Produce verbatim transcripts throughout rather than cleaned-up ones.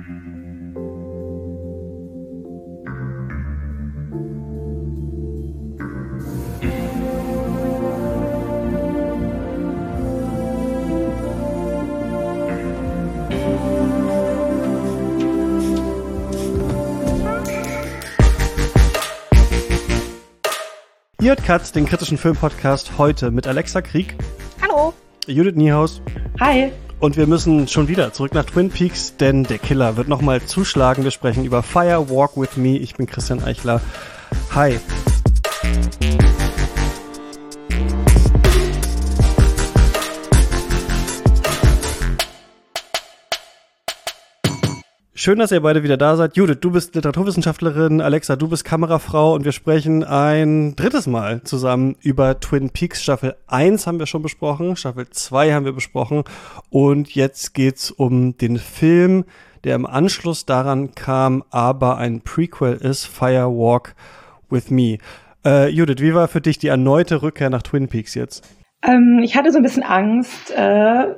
Ihr hört Katz, den kritischen Filmpodcast, heute mit Alexa Krieg. Hallo. Judith Niehaus. Hi. Und wir müssen schon wieder zurück nach Twin Peaks, denn der Killer wird nochmal zuschlagen. Wir sprechen über Fire Walk with Me. Ich bin Christian Eichler. Hi. Schön, dass ihr beide wieder da seid. Judith, du bist Literaturwissenschaftlerin, Alexa, du bist Kamerafrau und wir sprechen ein drittes Mal zusammen über Twin Peaks. Staffel eins haben wir schon besprochen, Staffel zwei haben wir besprochen und jetzt geht's um den Film, der im Anschluss daran kam, aber ein Prequel ist, Fire Walk with Me. Äh, Judith, wie war für dich die erneute Rückkehr nach Twin Peaks jetzt? Ähm, ich hatte so ein bisschen Angst, äh,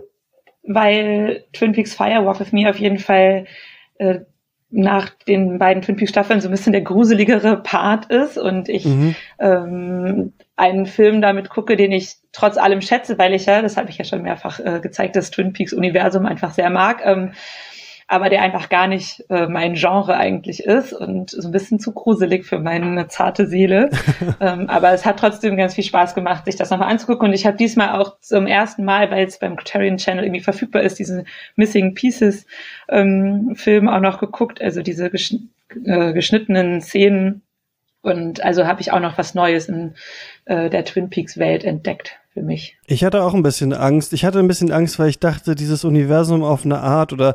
weil Twin Peaks Fire Walk with Me auf jeden Fall äh, nach den beiden Twin Peaks Staffeln so ein bisschen der gruseligere Part ist und ich mhm. ähm, einen Film damit gucke, den ich trotz allem schätze, weil ich ja, das habe ich ja schon mehrfach äh, gezeigt, das Twin Peaks Universum einfach sehr mag, ähm, aber der einfach gar nicht äh, mein Genre eigentlich ist und so ein bisschen zu gruselig für meine zarte Seele. ähm, aber es hat trotzdem ganz viel Spaß gemacht, sich das nochmal anzugucken. Und ich habe diesmal auch zum ersten Mal, weil es beim Criterion Channel irgendwie verfügbar ist, diesen Missing Pieces ähm, Film auch noch geguckt, also diese geschn- äh, geschnittenen Szenen. Und also habe ich auch noch was Neues in äh, der Twin Peaks Welt entdeckt für mich. Ich hatte auch ein bisschen Angst. Ich hatte ein bisschen Angst, weil ich dachte, dieses Universum auf eine Art oder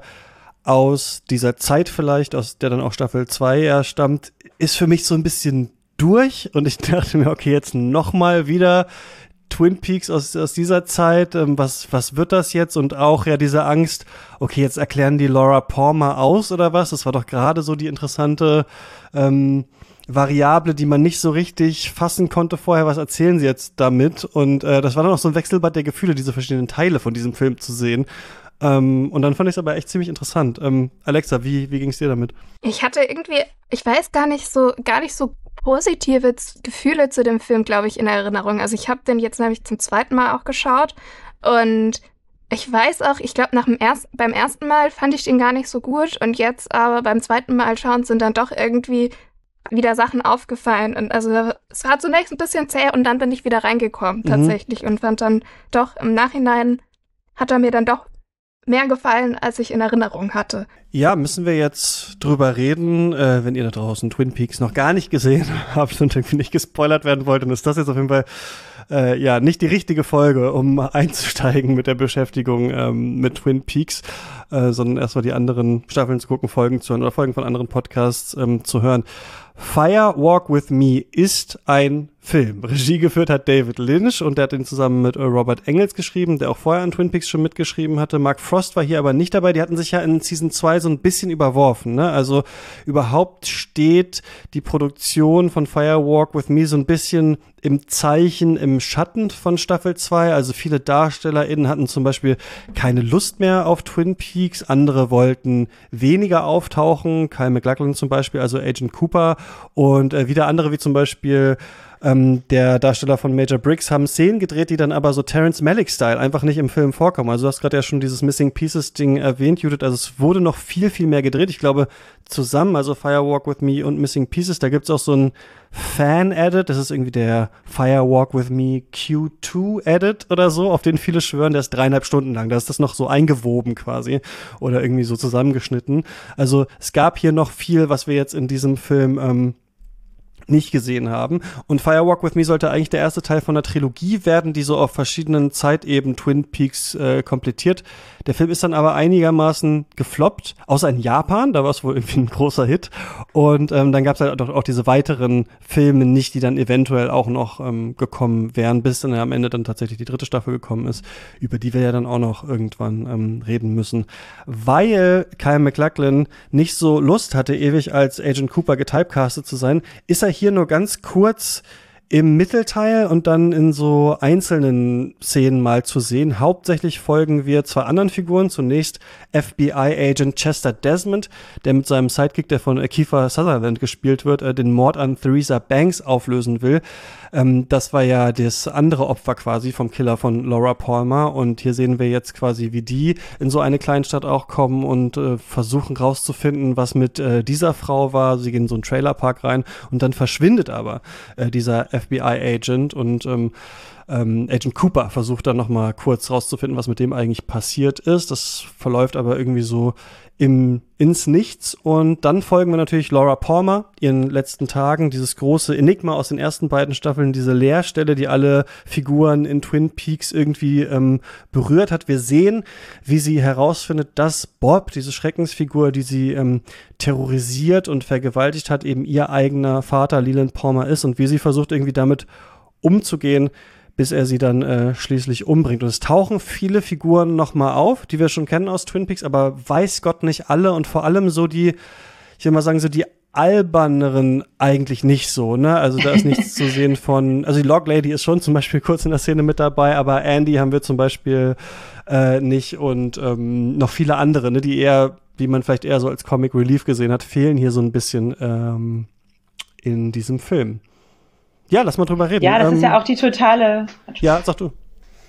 aus dieser Zeit vielleicht, aus der dann auch Staffel zwei ja stammt, ist für mich so ein bisschen durch und ich dachte mir, okay, jetzt nochmal wieder Twin Peaks aus, aus dieser Zeit, ähm, was, was wird das jetzt? Und auch ja diese Angst, okay, jetzt erklären die Laura Palmer aus oder was? Das war doch gerade so die interessante ähm, Variable, die man nicht so richtig fassen konnte vorher. Was erzählen sie jetzt damit? Und äh, das war dann auch so ein Wechselbad der Gefühle, diese verschiedenen Teile von diesem Film zu sehen. Um, und dann fand ich es aber echt ziemlich interessant. Um, Alexa, wie, wie ging es dir damit? Ich hatte irgendwie, ich weiß gar nicht so, gar nicht so positive Gefühle zu dem Film, glaube ich, in Erinnerung. Also ich habe den jetzt nämlich zum zweiten Mal auch geschaut und ich weiß auch, ich glaube, nach dem erst, beim ersten Mal fand ich den gar nicht so gut und jetzt aber beim zweiten Mal schauen sind dann doch irgendwie wieder Sachen aufgefallen und also es war zunächst ein bisschen zäh und dann bin ich wieder reingekommen tatsächlich mhm. und fand dann doch im Nachhinein hat er mir dann doch mehr gefallen, als ich in Erinnerung hatte. Ja, müssen wir jetzt drüber reden. Äh, wenn ihr da draußen Twin Peaks noch gar nicht gesehen habt und irgendwie nicht gespoilert werden wollt, dann ist das jetzt auf jeden Fall äh, ja nicht die richtige Folge, um einzusteigen mit der Beschäftigung ähm, mit Twin Peaks, äh, sondern erstmal die anderen Staffeln zu gucken, Folgen zu hören oder Folgen von anderen Podcasts ähm, zu hören. Fire Walk with Me ist ein Film. Regie geführt hat David Lynch und der hat ihn zusammen mit Robert Engels geschrieben, der auch vorher an Twin Peaks schon mitgeschrieben hatte. Mark Frost war hier aber nicht dabei. Die hatten sich ja in Season zwei so ein bisschen überworfen, ne? Also überhaupt steht die Produktion von Fire Walk with Me so ein bisschen im Zeichen, im Schatten von Staffel zwei. Also viele DarstellerInnen hatten zum Beispiel keine Lust mehr auf Twin Peaks. Andere wollten weniger auftauchen. Kyle MacLachlan zum Beispiel, also Agent Cooper. Und äh, wieder andere, wie zum Beispiel ähm, der Darsteller von Major Briggs, haben Szenen gedreht, die dann aber so Terrence Malick-Style einfach nicht im Film vorkommen. Also du hast gerade ja schon dieses Missing Pieces-Ding erwähnt, Judith. Also es wurde noch viel, viel mehr gedreht. Ich glaube, zusammen, also Fire Walk with Me und Missing Pieces, da gibt's auch so ein Fan-Edit. Das ist irgendwie der Fire Walk with Me Q zwei Edit oder so, auf den viele schwören. Der ist dreieinhalb Stunden lang. Da ist das noch so eingewoben quasi oder irgendwie so zusammengeschnitten. Also es gab hier noch viel, was wir jetzt in diesem Film ähm, nicht gesehen haben. Und Fire Walk with Me sollte eigentlich der erste Teil von einer Trilogie werden, die so auf verschiedenen Zeitebenen Twin Peaks äh, komplettiert. Der Film ist dann aber einigermaßen gefloppt, außer in Japan, da war es wohl irgendwie ein großer Hit. Und ähm, dann gab es halt auch, auch diese weiteren Filme nicht, die dann eventuell auch noch ähm, gekommen wären, bis dann am Ende dann tatsächlich die dritte Staffel gekommen ist, über die wir ja dann auch noch irgendwann ähm, reden müssen. Weil Kyle MacLachlan nicht so Lust hatte, ewig als Agent Cooper getypecastet zu sein, ist er hier nur ganz kurz im Mittelteil und dann in so einzelnen Szenen mal zu sehen. Hauptsächlich folgen wir zwei anderen Figuren. Zunächst F B I-Agent Chester Desmond, der mit seinem Sidekick, der von Kiefer Sutherland gespielt wird, äh, den Mord an Theresa Banks auflösen will. Ähm, das war ja das andere Opfer quasi vom Killer von Laura Palmer. Und hier sehen wir jetzt quasi, wie die in so eine Kleinstadt auch kommen und äh, versuchen rauszufinden, was mit äh, dieser Frau war. Sie gehen in so einen Trailerpark rein und dann verschwindet aber äh, dieser F B I-Agent und ähm, ähm, Agent Cooper versucht dann noch mal kurz rauszufinden, was mit dem eigentlich passiert ist. Das verläuft aber irgendwie so im, ins Nichts. Und dann folgen wir natürlich Laura Palmer, ihren letzten Tagen, dieses große Enigma aus den ersten beiden Staffeln, diese Leerstelle, die alle Figuren in Twin Peaks irgendwie ähm, berührt hat. Wir sehen, wie sie herausfindet, dass Bob, diese Schreckensfigur, die sie ähm, terrorisiert und vergewaltigt hat, eben ihr eigener Vater Leland Palmer ist und wie sie versucht, irgendwie damit umzugehen, bis er sie dann äh, schließlich umbringt. Und es tauchen viele Figuren noch mal auf, die wir schon kennen aus Twin Peaks, aber weiß Gott nicht alle und vor allem so die, ich will mal sagen, so die alberneren eigentlich nicht so, ne? Also da ist nichts zu sehen von, also die Log Lady ist schon zum Beispiel kurz in der Szene mit dabei, aber Andy haben wir zum Beispiel äh, nicht und ähm, noch viele andere, ne, die eher, die man vielleicht eher so als Comic Relief gesehen hat, fehlen hier so ein bisschen ähm, in diesem Film. Ja, lass mal drüber reden. Ja, das ähm, ist ja auch die totale... Ja, sag du.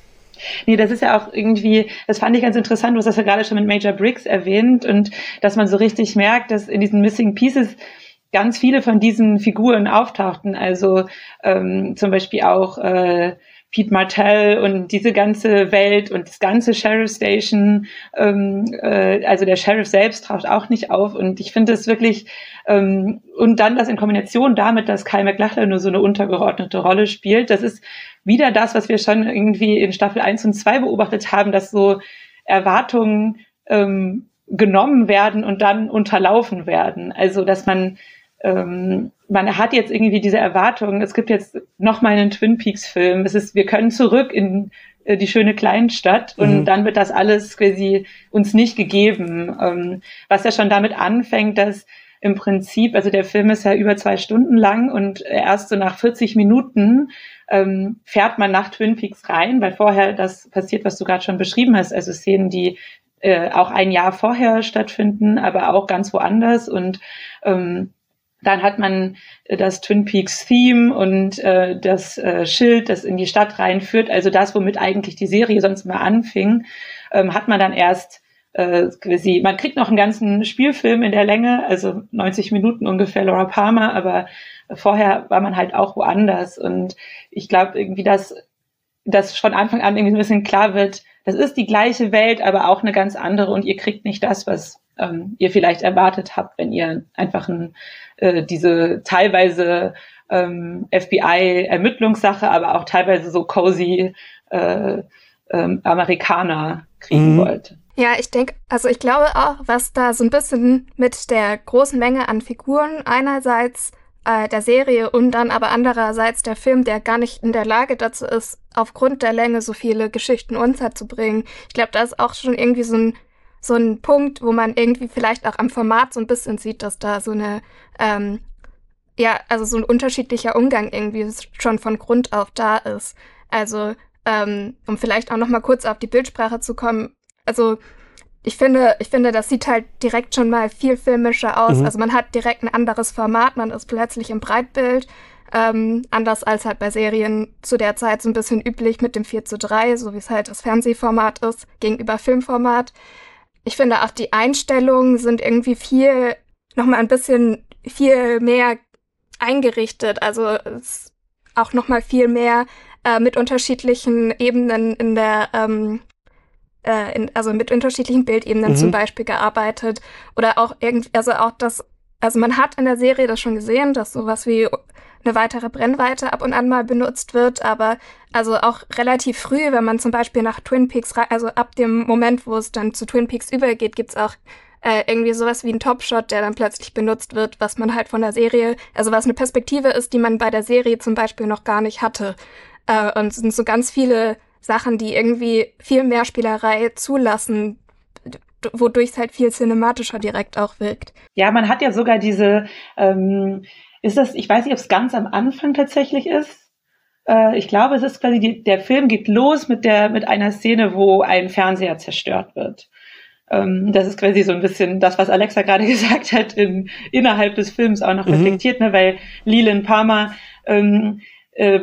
Nee, das ist ja auch irgendwie, das fand ich ganz interessant, du hast das ja gerade schon mit Major Briggs erwähnt und dass man so richtig merkt, dass in diesen Missing Pieces ganz viele von diesen Figuren auftauchten. Also ähm, zum Beispiel auch äh, Pete Martell und diese ganze Welt und das ganze Sheriff Station, ähm, äh, also der Sheriff selbst taucht auch nicht auf und ich finde es wirklich, ähm, und dann das in Kombination damit, dass Kyle MacLachlan nur so eine untergeordnete Rolle spielt, das ist wieder das, was wir schon irgendwie in Staffel eins und zwei beobachtet haben, dass so Erwartungen ähm, genommen werden und dann unterlaufen werden. Also dass man ähm, man hat jetzt irgendwie diese Erwartungen, es gibt jetzt noch mal einen Twin Peaks Film, es ist, wir können zurück in äh, die schöne Kleinstadt und mhm. dann wird das alles quasi uns nicht gegeben, ähm, was ja schon damit anfängt, dass im Prinzip, also der Film ist ja über zwei Stunden lang und erst so nach vierzig Minuten ähm, fährt man nach Twin Peaks rein, weil vorher das passiert, was du gerade schon beschrieben hast, also Szenen, die äh, auch ein Jahr vorher stattfinden, aber auch ganz woanders und ähm, dann hat man das Twin Peaks Theme und äh, das äh, Schild, das in die Stadt reinführt, also das, womit eigentlich die Serie sonst mal anfing, ähm, hat man dann erst äh, quasi, man kriegt noch einen ganzen Spielfilm in der Länge, also neunzig Minuten ungefähr Laura Palmer, aber vorher war man halt auch woanders und ich glaube irgendwie, dass dass von Anfang an irgendwie so ein bisschen klar wird, das ist die gleiche Welt, aber auch eine ganz andere und ihr kriegt nicht das, was ähm, ihr vielleicht erwartet habt, wenn ihr einfach ein, äh, diese teilweise ähm, F B I-Ermittlungssache, aber auch teilweise so cozy äh, ähm, Amerikaner kriegen mhm. wollt. Ja, ich denke, also ich glaube auch, was da so ein bisschen mit der großen Menge an Figuren einerseits äh, der Serie und dann aber andererseits der Film, der gar nicht in der Lage dazu ist, aufgrund der Länge so viele Geschichten unterzubringen. Ich glaube, da ist auch schon irgendwie so ein so ein Punkt, wo man irgendwie vielleicht auch am Format so ein bisschen sieht, dass da so eine, ähm, ja, also so ein unterschiedlicher Umgang irgendwie schon von Grund auf da ist. Also, ähm, um vielleicht auch noch mal kurz auf die Bildsprache zu kommen, also ich finde, ich finde, das sieht halt direkt schon mal viel filmischer aus. Mhm. Also man hat direkt ein anderes Format, man ist plötzlich im Breitbild, ähm, anders als halt bei Serien zu der Zeit so ein bisschen üblich mit dem vier zu drei, so wie es halt das Fernsehformat ist, gegenüber Filmformat. Ich finde auch die Einstellungen sind irgendwie viel, noch mal ein bisschen viel mehr eingerichtet, also es ist auch noch mal viel mehr äh, mit unterschiedlichen Ebenen in der, ähm, äh, in, also mit unterschiedlichen Bildebenen mhm. zum Beispiel gearbeitet oder auch irgendwie, also auch das, also man hat in der Serie das schon gesehen, dass sowas wie eine weitere Brennweite ab und an mal benutzt wird, aber also auch relativ früh, wenn man zum Beispiel nach Twin Peaks, also ab dem Moment, wo es dann zu Twin Peaks übergeht, gibt's auch äh, irgendwie sowas wie einen Topshot, der dann plötzlich benutzt wird, was man halt von der Serie, also was eine Perspektive ist, die man bei der Serie zum Beispiel noch gar nicht hatte. Äh, und es sind so ganz viele Sachen, die irgendwie viel mehr Spielerei zulassen, wodurch es halt viel cinematischer direkt auch wirkt. Ja, man hat ja sogar diese, ähm, ist das, ich weiß nicht, ob es ganz am Anfang tatsächlich ist, Äh, ich glaube, es ist quasi, die, der Film geht los mit der, mit einer Szene, wo ein Fernseher zerstört wird. Ähm, das ist quasi so ein bisschen das, was Alexa gerade gesagt hat, in, innerhalb des Films auch noch mhm. reflektiert, ne, weil Leland Palmer, ähm, äh,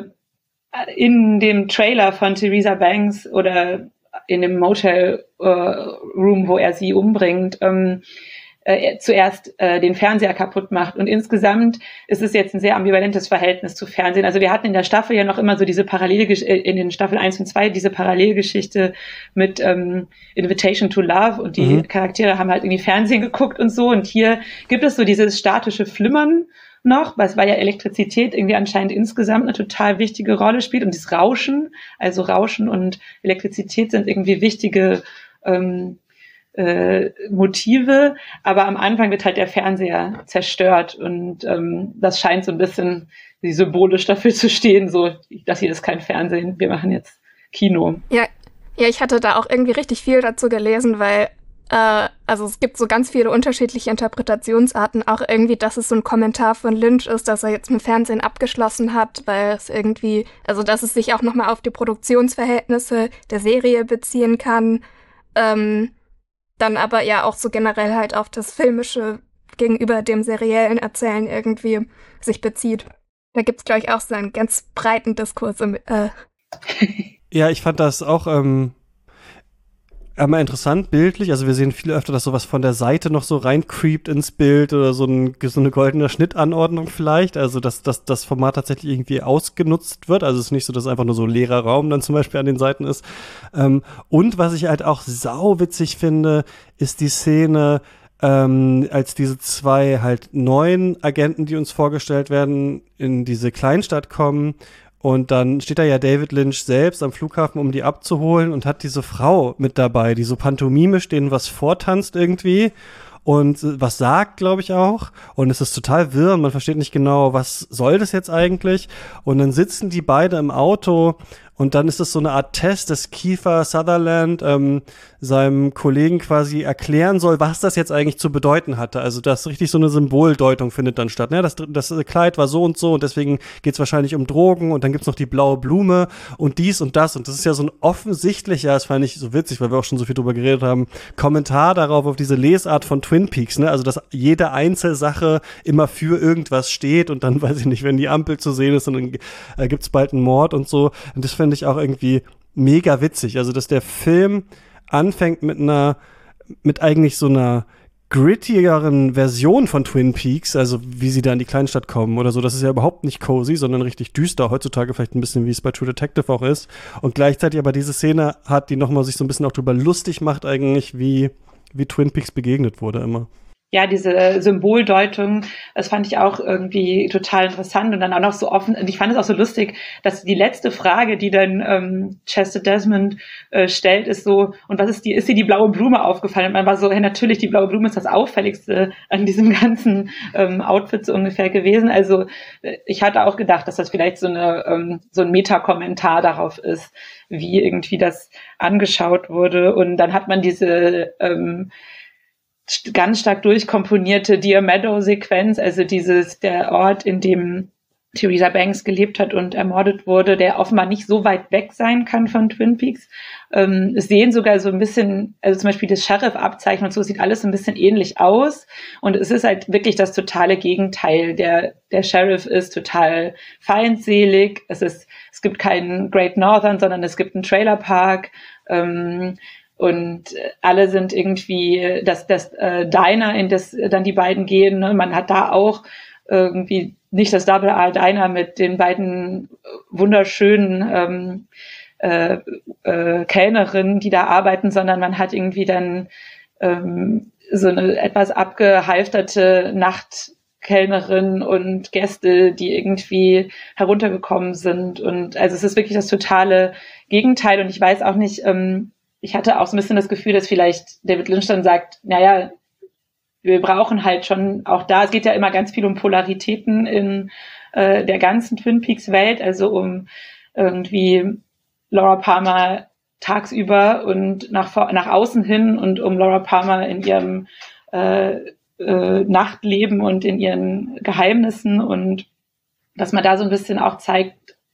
in dem Trailer von Theresa Banks oder in dem Motel äh, Room, wo er sie umbringt, ähm, äh, zuerst äh, den Fernseher kaputt macht. Und insgesamt ist es jetzt ein sehr ambivalentes Verhältnis zu Fernsehen. Also wir hatten in der Staffel ja noch immer so diese Parallele, in den Staffel eins und zwei, diese Parallelgeschichte mit ähm, Invitation to Love, und die mhm. Charaktere haben halt irgendwie Fernsehen geguckt und so. Und hier gibt es so dieses statische Flimmern noch, weil ja Elektrizität irgendwie anscheinend insgesamt eine total wichtige Rolle spielt, und das Rauschen, also Rauschen und Elektrizität sind irgendwie wichtige ähm, äh, Motive, aber am Anfang wird halt der Fernseher zerstört, und ähm, das scheint so ein bisschen wie symbolisch dafür zu stehen, so, das hier ist kein Fernsehen, wir machen jetzt Kino. Ja, ja, ich hatte da auch irgendwie richtig viel dazu gelesen, weil äh, also es gibt so ganz viele unterschiedliche Interpretationsarten, auch irgendwie, dass es so ein Kommentar von Lynch ist, dass er jetzt mit Fernsehen abgeschlossen hat, weil es irgendwie, also dass es sich auch nochmal auf die Produktionsverhältnisse der Serie beziehen kann, ähm, dann aber ja auch so generell halt auf das Filmische gegenüber dem seriellen Erzählen irgendwie sich bezieht. Da gibt's, glaube ich, auch so einen ganz breiten Diskurs. Im, äh. Ja, ich fand das auch ähm, einmal interessant bildlich. Also wir sehen viel öfter, dass sowas von der Seite noch so reincreept ins Bild oder so, ein, so eine goldene Schnittanordnung vielleicht. Also dass, dass das Format tatsächlich irgendwie ausgenutzt wird. Also es ist nicht so, dass es einfach nur so ein leerer Raum dann zum Beispiel an den Seiten ist. Ähm, und was ich halt auch sauwitzig finde, ist die Szene, ähm, als diese zwei halt neuen Agenten, die uns vorgestellt werden, in diese Kleinstadt kommen. Und dann steht da ja David Lynch selbst am Flughafen, um die abzuholen, und hat diese Frau mit dabei, die so pantomimisch denen was vortanzt irgendwie und was sagt, glaube ich auch. Und es ist total wirr und man versteht nicht genau, was soll das jetzt eigentlich. Und dann sitzen die beide im Auto und dann ist es so eine Art Test, dass Kiefer Sutherland ähm, seinem Kollegen quasi erklären soll, was das jetzt eigentlich zu bedeuten hatte. Also dass richtig so eine Symboldeutung findet dann statt. Ne? Das, das Kleid war so und so und deswegen geht's wahrscheinlich um Drogen, und dann gibt's noch die blaue Blume und dies und das. Und das ist ja so ein offensichtlicher, das fand ich so witzig, weil wir auch schon so viel drüber geredet haben, Kommentar darauf, auf diese Lesart von Twin Peaks. Ne? Also dass jede Einzelsache immer für irgendwas steht, und dann, weiß ich nicht, wenn die Ampel zu sehen ist, und dann äh, gibt's bald einen Mord und so. Und das finde ich auch irgendwie mega witzig. Also dass der Film anfängt mit einer, mit eigentlich so einer grittigeren Version von Twin Peaks, also wie sie da in die Kleinstadt kommen oder so. Das ist ja überhaupt nicht cozy, sondern richtig düster. Heutzutage vielleicht ein bisschen, wie es bei True Detective auch ist. Und gleichzeitig aber diese Szene hat, die nochmal sich so ein bisschen auch drüber lustig macht eigentlich, wie, wie Twin Peaks begegnet wurde immer. Ja, diese Symboldeutung, das fand ich auch irgendwie total interessant, und dann auch noch so offen. Und ich fand es auch so lustig, dass die letzte Frage, die dann ähm, Chester Desmond äh, stellt, ist so, und was ist die, ist dir die blaue Blume aufgefallen? Und man war so, hey, natürlich, die blaue Blume ist das Auffälligste an diesem ganzen ähm, Outfit so ungefähr gewesen. Also ich hatte auch gedacht, dass das vielleicht so eine ähm, so ein Meta-Kommentar darauf ist, wie irgendwie das angeschaut wurde. Und dann hat man diese ähm, ganz stark durchkomponierte Dear Meadow-Sequenz, also dieses, der Ort, in dem Theresa Banks gelebt hat und ermordet wurde, der offenbar nicht so weit weg sein kann von Twin Peaks. Ähm, es sehen sogar so ein bisschen, also zum Beispiel das Sheriff-Abzeichen und so, sieht alles so ein bisschen ähnlich aus, und es ist halt wirklich das totale Gegenteil. Der, der Sheriff ist total feindselig, es ist, es gibt keinen Great Northern, sondern es gibt einen Trailerpark, ähm, und alle sind irgendwie das, das äh, Diner, in das dann die beiden gehen. Ne? Man hat da auch irgendwie nicht das Double R Diner mit den beiden wunderschönen ähm, äh, äh, Kellnerinnen, die da arbeiten, sondern man hat irgendwie dann ähm, so eine etwas abgehalfterte Nachtkellnerin und Gäste, die irgendwie heruntergekommen sind. Und also es ist wirklich das totale Gegenteil. Und ich weiß auch nicht, ähm, ich hatte auch so ein bisschen das Gefühl, dass vielleicht David Lynch dann sagt, naja, wir brauchen halt schon auch da, es geht ja immer ganz viel um Polaritäten in äh, der ganzen Twin Peaks Welt, also um irgendwie Laura Palmer tagsüber und nach, nach außen hin, und um Laura Palmer in ihrem äh, äh, Nachtleben und in ihren Geheimnissen, und dass man da so ein bisschen auch zeigt,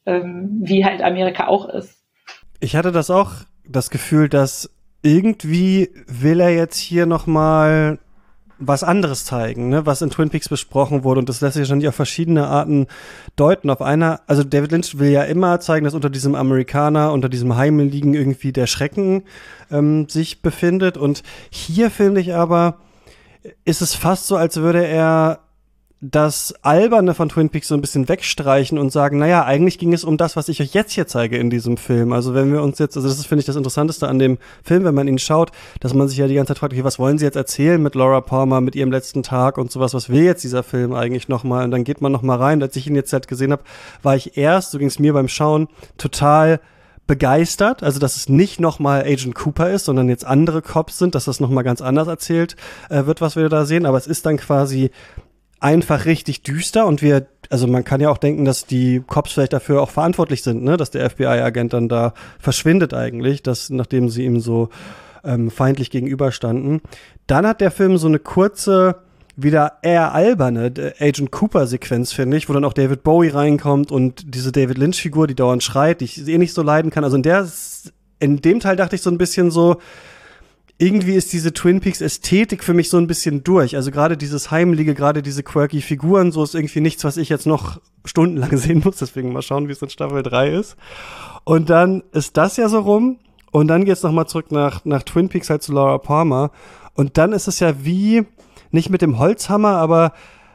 ähm, wie halt Amerika auch ist. Ich hatte das auch, das Gefühl, dass irgendwie will er jetzt hier noch mal was anderes zeigen, ne, was in Twin Peaks besprochen wurde, und das lässt sich wahrscheinlich auf verschiedene Arten deuten. Auf einer, also David Lynch will ja immer zeigen, dass unter diesem Amerikaner, unter diesem Heimeligen irgendwie der Schrecken ähm, sich befindet, und hier finde ich aber, ist es fast so, als würde er das Alberne von Twin Peaks so ein bisschen wegstreichen und sagen, naja, eigentlich ging es um das, was ich euch jetzt hier zeige in diesem Film. Also wenn wir uns jetzt, also das ist, finde ich, das Interessanteste an dem Film, wenn man ihn schaut, dass man sich ja die ganze Zeit fragt, okay, was wollen sie jetzt erzählen mit Laura Palmer, mit ihrem letzten Tag und sowas, was will jetzt dieser Film eigentlich nochmal? Und dann geht man nochmal rein. Als ich ihn jetzt halt gesehen habe, war ich erst, so ging es mir beim Schauen, total begeistert, also dass es nicht nochmal Agent Cooper ist, sondern jetzt andere Cops sind, dass das nochmal ganz anders erzählt äh, wird, was wir da sehen, aber es ist dann quasi einfach richtig düster, und wir, also man kann ja auch denken, dass die Cops vielleicht dafür auch verantwortlich sind, ne, dass der F B I-Agent dann da verschwindet eigentlich, dass, nachdem sie ihm so ähm, feindlich gegenüberstanden. Dann hat der Film so eine kurze, wieder eher alberne Agent Cooper-Sequenz, finde ich, wo dann auch David Bowie reinkommt und diese David Lynch-Figur, die dauernd schreit, die ich eh nicht so leiden kann. Also in der, in dem Teil dachte ich so ein bisschen so, irgendwie ist diese Twin Peaks Ästhetik für mich so ein bisschen durch. Also gerade dieses Heimliche, gerade diese quirky Figuren, so ist irgendwie nichts, was ich jetzt noch stundenlang sehen muss. Deswegen mal schauen, wie es in Staffel drei ist. Und dann ist das ja so rum. Und dann geht's noch mal zurück nach, nach Twin Peaks, halt zu Laura Palmer. Und dann ist es ja wie, nicht mit dem Holzhammer, aber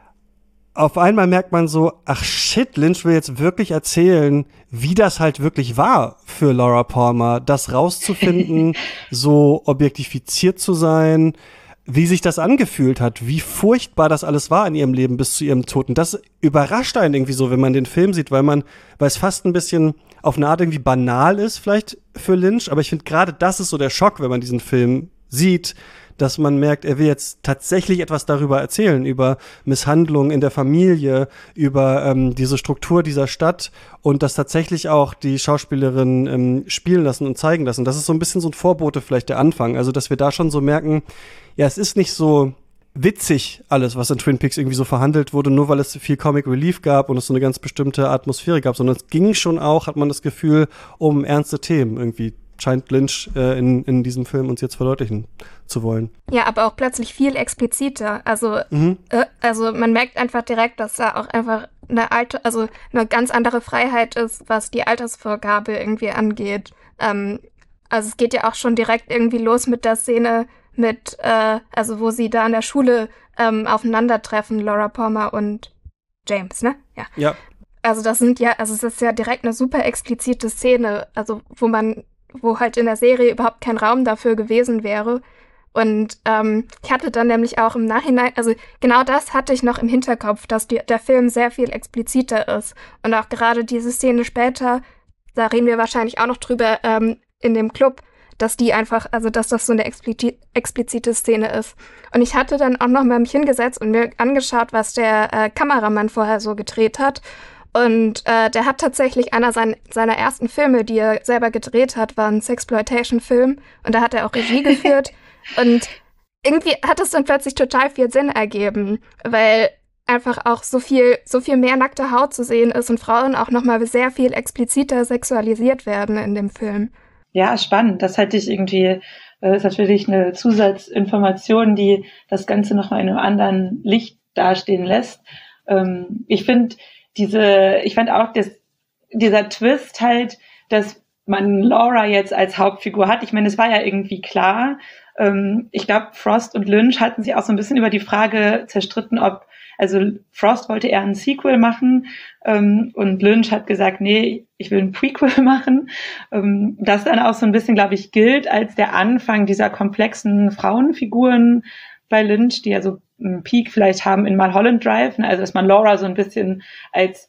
auf einmal merkt man so, ach shit, Lynch will jetzt wirklich erzählen, wie das halt wirklich war für Laura Palmer, das rauszufinden, so objektifiziert zu sein, wie sich das angefühlt hat, wie furchtbar das alles war in ihrem Leben bis zu ihrem Tod. Und das überrascht einen irgendwie so, wenn man den Film sieht, weil man, weil es fast ein bisschen auf eine Art irgendwie banal ist vielleicht für Lynch, aber ich finde gerade das ist so der Schock, wenn man diesen Film sieht, dass man merkt, er will jetzt tatsächlich etwas darüber erzählen, über Misshandlungen in der Familie, über ähm, diese Struktur dieser Stadt, und das tatsächlich auch die Schauspielerin ähm, spielen lassen und zeigen lassen. Das ist so ein bisschen so ein Vorbote vielleicht der Anfang, also dass wir da schon so merken, ja, es ist nicht so witzig alles, was in Twin Peaks irgendwie so verhandelt wurde, nur weil es viel Comic Relief gab und es so eine ganz bestimmte Atmosphäre gab, sondern es ging schon auch, hat man das Gefühl, um ernste Themen irgendwie, scheint Lynch äh, in, in diesem Film uns jetzt verdeutlichen zu wollen. Ja, aber auch plötzlich viel expliziter. Also, mhm. äh, also man merkt einfach direkt, dass da auch einfach eine alte, also eine ganz andere Freiheit ist, was die Altersvorgabe irgendwie angeht. Ähm, also es geht ja auch schon direkt irgendwie los mit der Szene mit, äh, also wo sie da an der Schule ähm, aufeinandertreffen, Laura Palmer und James, ne? Ja. Ja. Also das sind ja, also es ist ja direkt eine super explizite Szene, also wo man wo halt in der Serie überhaupt kein Raum dafür gewesen wäre. Und ähm, ich hatte dann nämlich auch im Nachhinein, also genau das hatte ich noch im Hinterkopf, dass die, der Film sehr viel expliziter ist. Und auch gerade diese Szene später, da reden wir wahrscheinlich auch noch drüber ähm, in dem Club, dass die einfach, also dass das so eine explizit, explizite Szene ist. Und ich hatte dann auch noch mal mich hingesetzt und mir angeschaut, was der äh, Kameramann vorher so gedreht hat. Und äh, der hat tatsächlich einer sein, seiner ersten Filme, die er selber gedreht hat, war ein Sexploitation-Film. Und da hat er auch Regie geführt. Und irgendwie hat es dann plötzlich total viel Sinn ergeben, weil einfach auch so viel, so viel mehr nackte Haut zu sehen ist und Frauen auch nochmal sehr viel expliziter sexualisiert werden in dem Film. Ja, spannend. Das hätte ich irgendwie, das ist natürlich eine Zusatzinformation, die das Ganze nochmal in einem anderen Licht dastehen lässt. Ähm, ich finde, Diese, ich fand auch, dass dieser Twist halt, dass man Laura jetzt als Hauptfigur hat. Ich meine, es war ja irgendwie klar. Ähm, ich glaube, Frost und Lynch hatten sich auch so ein bisschen über die Frage zerstritten, ob, also Frost wollte eher ein Sequel machen ähm, und Lynch hat gesagt, nee, ich will ein Prequel machen. Ähm, das dann auch so ein bisschen, glaube ich, gilt als der Anfang dieser komplexen Frauenfiguren bei Lynch, die ja so einen Peak vielleicht haben in Mulholland Drive, ne? Also dass man Laura so ein bisschen als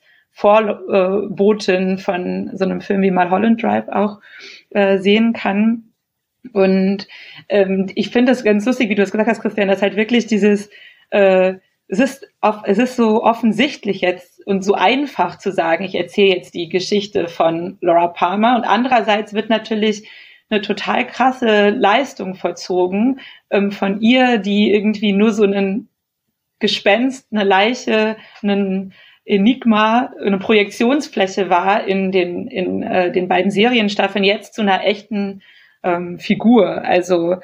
Vorbotin von so einem Film wie Mulholland Drive auch äh, sehen kann. Und ähm, ich finde das ganz lustig, wie du es gesagt hast, Christian, dass halt wirklich dieses, äh, es ist off, es ist so offensichtlich jetzt und so einfach zu sagen, ich erzähle jetzt die Geschichte von Laura Palmer, und andererseits wird natürlich eine total krasse Leistung vollzogen ähm, von ihr, die irgendwie nur so einen Gespenst, eine Leiche, einen Enigma eine Projektionsfläche war in den in äh, den beiden Serienstaffeln, jetzt zu einer echten ähm, Figur. Also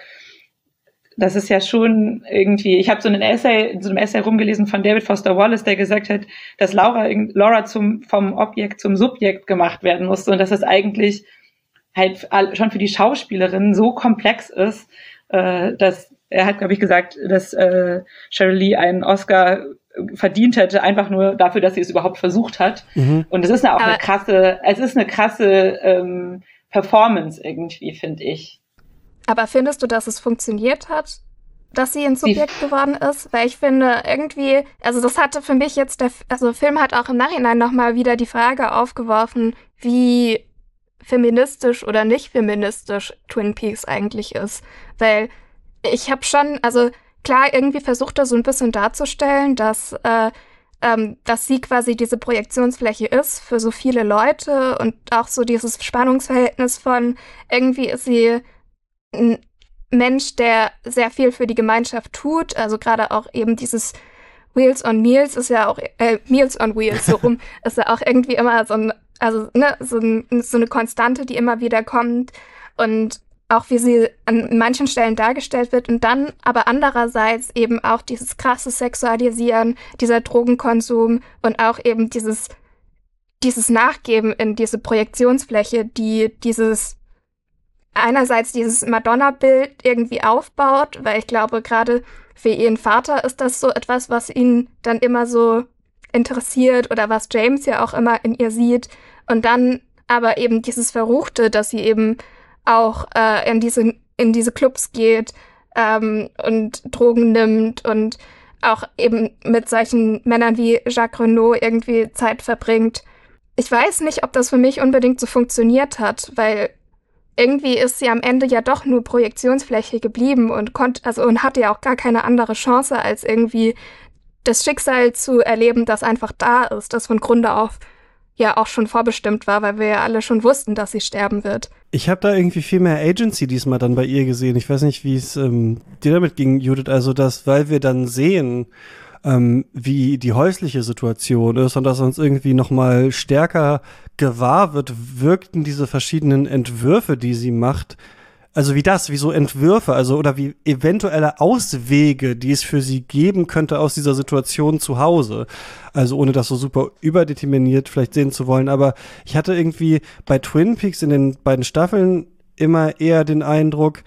das ist ja schon irgendwie, ich habe so einen Essay, in so einem Essay rumgelesen von David Foster Wallace, der gesagt hat, dass Laura, Laura zum, vom Objekt zum Subjekt gemacht werden musste und dass es eigentlich halt schon für die Schauspielerin so komplex ist, äh, dass er hat, glaube ich, gesagt, dass äh, Sheryl Lee einen Oscar verdient hätte, einfach nur dafür, dass sie es überhaupt versucht hat. Mhm. Und es ist ja auch Aber eine krasse, es ist eine krasse ähm, Performance irgendwie, finde ich. Aber findest du, dass es funktioniert hat, dass sie ein Subjekt sie geworden ist? Weil ich finde irgendwie, also das hatte für mich jetzt, der also Film hat auch im Nachhinein nochmal wieder die Frage aufgeworfen, wie feministisch oder nicht feministisch Twin Peaks eigentlich ist. Weil ich habe schon, also klar, irgendwie versucht er so ein bisschen darzustellen, dass, äh, ähm, dass sie quasi diese Projektionsfläche ist für so viele Leute und auch so dieses Spannungsverhältnis von irgendwie ist sie ein Mensch, der sehr viel für die Gemeinschaft tut, also gerade auch eben dieses Wheels on Meals ist ja auch, äh, Meals on Wheels, so rum, ist ja auch irgendwie immer so ein, also, ne, so, ein, so eine Konstante, die immer wieder kommt und auch wie sie an manchen Stellen dargestellt wird und dann aber andererseits eben auch dieses krasse Sexualisieren, dieser Drogenkonsum und auch eben dieses, dieses Nachgeben in diese Projektionsfläche, die dieses einerseits dieses Madonna-Bild irgendwie aufbaut, weil ich glaube, gerade für ihren Vater ist das so etwas, was ihn dann immer so interessiert oder was James ja auch immer in ihr sieht. Und dann aber eben dieses Verruchte, dass sie eben auch äh, in diese in diese Clubs geht ähm, und Drogen nimmt und auch eben mit solchen Männern wie Jacques Renault irgendwie Zeit verbringt. Ich weiß nicht, ob das für mich unbedingt so funktioniert hat, weil irgendwie ist sie am Ende ja doch nur Projektionsfläche geblieben und konnte, also und hatte ja auch gar keine andere Chance, als irgendwie das Schicksal zu erleben, das einfach da ist, das von Grunde auf ja auch schon vorbestimmt war, weil wir ja alle schon wussten, dass sie sterben wird. Ich habe da irgendwie viel mehr Agency diesmal dann bei ihr gesehen. Ich weiß nicht, wie es ähm, dir damit ging, Judith. Also, dass, weil wir dann sehen, ähm, wie die häusliche Situation ist und dass uns irgendwie noch mal stärker gewahr wird, wirkten diese verschiedenen Entwürfe, die sie macht, also wie das, wie so Entwürfe, also oder wie eventuelle Auswege, die es für sie geben könnte aus dieser Situation zu Hause. Also ohne das so super überdeterminiert vielleicht sehen zu wollen, aber ich hatte irgendwie bei Twin Peaks in den beiden Staffeln immer eher den Eindruck,